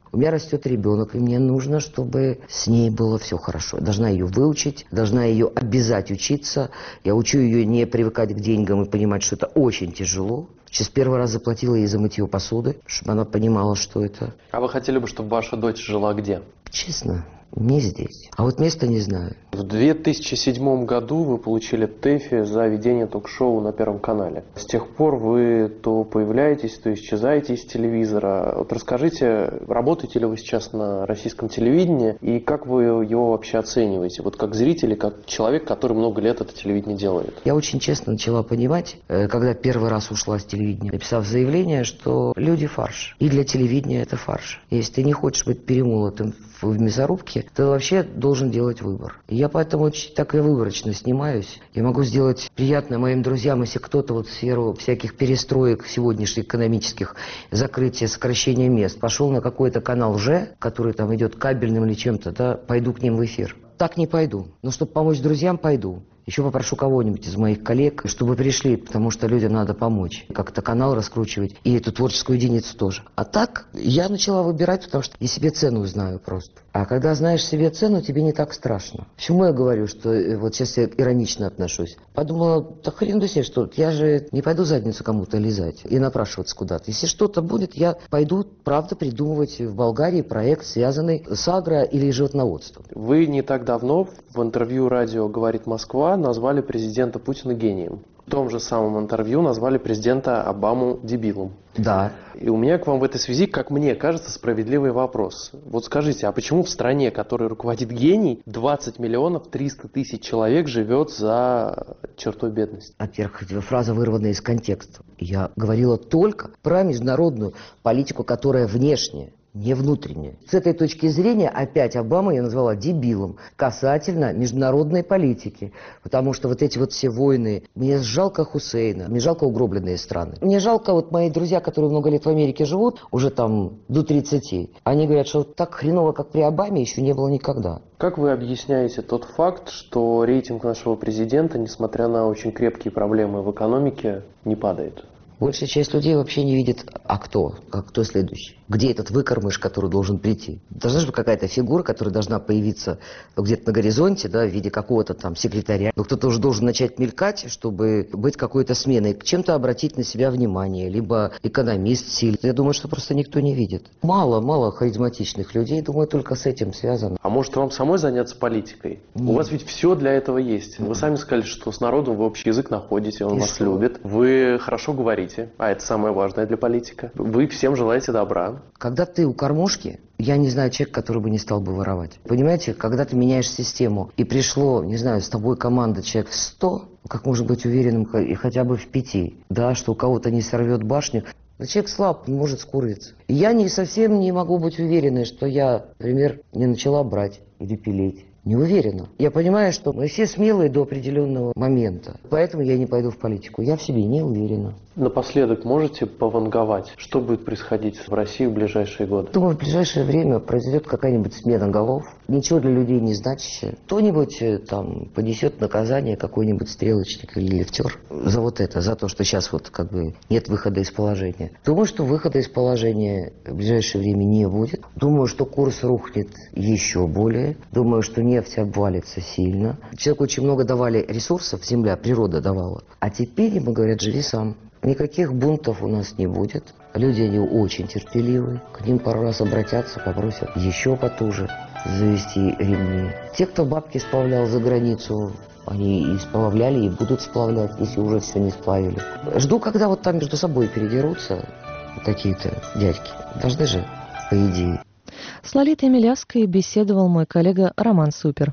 У меня растет ребенок, и мне нужно, чтобы с ней было все хорошо. Я должна ее выучить, должна ее обязать учиться. Я учу ее не привыкать к деньгам и понимать, что это очень тяжело. Сейчас первый раз заплатила ей за мытье посуды, чтобы она понимала, что это. А вы хотели бы, чтобы ваша дочь жила где? Честно, не здесь. А вот место не знаю. В две тысячи седьмом году вы получили ТЭФИ за ведение ток-шоу на Первом канале. С тех пор вы то появляетесь, то исчезаете из телевизора. Вот расскажите, работаете ли вы сейчас на российском телевидении и как вы его вообще оцениваете? Вот как зритель, как человек, который много лет это телевидение делает. Я очень честно начала понимать, когда первый раз ушла с телевидения, написав заявление, что люди фарш. И для телевидения это фарш. Если ты не хочешь быть перемолотым в мясорубке, ты вообще должен делать выбор. И я поэтому очень так и выборочно снимаюсь. Я могу сделать приятно моим друзьям, если кто-то вот в сферу всяких перестроек сегодняшних экономических, закрытия, сокращения мест, пошел на какой-то канал Ж, который там идет кабельным или чем-то, да, пойду к ним в эфир. Так не пойду. Но чтобы помочь друзьям, пойду. Еще попрошу кого-нибудь из моих коллег, чтобы пришли, потому что людям надо помочь. Как-то канал раскручивать и эту творческую единицу тоже. А так я начала выбирать, потому что я себе цену знаю просто. А когда знаешь себе цену, тебе не так страшно. Почему я говорю, что вот сейчас я иронично отношусь? Подумала, да хрен себе, что я же не пойду задницу кому-то лизать и напрашиваться куда-то. Если что-то будет, я пойду, правда, придумывать в Болгарии проект, связанный с агро- или животноводством. Вы не так давно в интервью радио «Говорит Москва» назвали президента Путина гением. В том же самом интервью назвали президента Обаму дебилом. Да. И у меня к вам в этой связи, как мне кажется, справедливый вопрос. Вот скажите, а почему в стране, которой руководит гений, двадцать миллионов триста тысяч человек живет за чертой бедности? Во-первых, фраза вырвана из контекста. Я говорила только про международную политику, которая внешняя, не внутренняя. С этой точки зрения опять Обама я назвала дебилом касательно международной политики. Потому что вот эти вот все войны, мне жалко Хусейна, мне жалко угробленные страны. Мне жалко вот мои друзья, которые много лет в Америке живут, уже там до тридцати. Они говорят, что так хреново, как при Обаме, еще не было никогда. Как вы объясняете тот факт, что рейтинг нашего президента, несмотря на очень крепкие проблемы в экономике, не падает? Большая часть людей вообще не видит, а кто, а кто следующий. Где этот выкормыш, который должен прийти? Должна же быть какая-то фигура, которая должна появиться где-то на горизонте, да, в виде какого-то там секретаря. Но кто-то уже должен начать мелькать, чтобы быть какой-то сменой, к чем-то обратить на себя внимание, либо экономист сильный. Я думаю, что просто никто не видит. Мало, мало харизматичных людей, думаю, только с этим связано. А может вам самой заняться политикой? Нет. У вас ведь все для этого есть. Вы сами сказали, что с народом вы общий язык находите, он И вас что? любит. Вы хорошо говорите, а это самое важное для политика. Вы всем желаете добра. Когда ты у кормушки, я не знаю человека, который бы не стал бы воровать. Понимаете, когда ты меняешь систему, и пришло, не знаю, с тобой команда человек сто, как можно быть уверенным и хотя бы в пяти, да, что у кого-то не сорвет башню. Но человек слаб, не может скуриться. И я не совсем не могу быть уверенной, что я, например, не начала брать или пилить. Не уверена. Я понимаю, что мы все смелые до определенного момента. Поэтому я не пойду в политику. Я в себе не уверена. Напоследок можете пованговать, что будет происходить в России в ближайшие годы? Думаю, в ближайшее время произойдет какая-нибудь смена голов. Ничего для людей не значащее. Кто-нибудь там понесет наказание, какой-нибудь стрелочник или лифтер за вот это, за то, что сейчас вот как бы нет выхода из положения. Думаю, что выхода из положения в ближайшее время не будет. Думаю, что курс рухнет еще более. Думаю, что нефть обвалится сильно. Человеку очень много давали ресурсов, земля, природа давала. А теперь ему говорят, живи сам. Никаких бунтов у нас не будет. Люди, они очень терпеливы. К ним пару раз обратятся, попросят еще потуже завести ремни. Те, кто бабки сплавлял за границу, они и сплавляли, и будут сплавлять, если уже все не сплавили. Жду, когда вот там между собой передерутся какие-то дядьки. Должны же, по идее. С Лолитой Миляской беседовал мой коллега Роман Супер.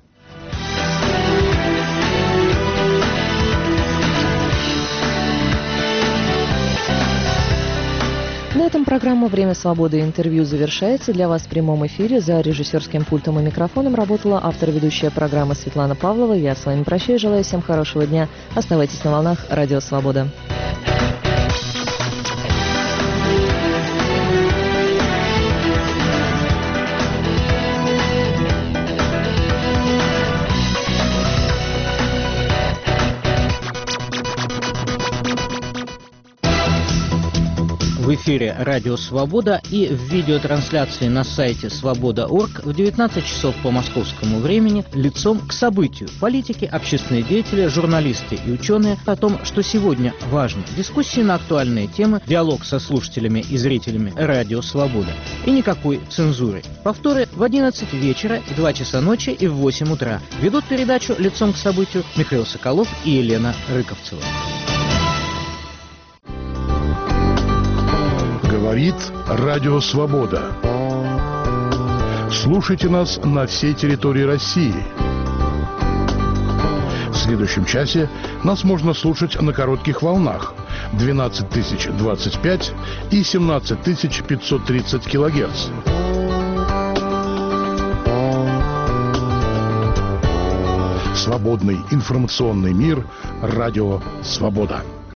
На этом программа «Время свободы» интервью завершается. Для вас в прямом эфире за режиссерским пультом и микрофоном работала автор-ведущая программы Светлана Павлова. Я с вами прощаюсь, желаю всем хорошего дня. Оставайтесь на волнах «Радио Свобода». в эфире «Радио Свобода» и в видеотрансляции на сайте свобода точка орг в девятнадцать часов по московскому времени лицом к событию. Политики, общественные деятели, журналисты и ученые о том, что сегодня важно. Дискуссии на актуальные темы, диалог со слушателями и зрителями «Радио Свобода». И никакой цензуры. Повторы в одиннадцать вечера, в два часа ночи и в восемь утра. Ведут передачу «Лицом к событию» Михаил Соколов и Елена Рыковцева. Говорит Радио Свобода. Слушайте нас на всей территории России. В следующем часе нас можно слушать на коротких волнах двенадцать тысяч двадцать пять и семнадцать тысяч пятьсот тридцать килогерц. Свободный информационный мир. Радио Свобода.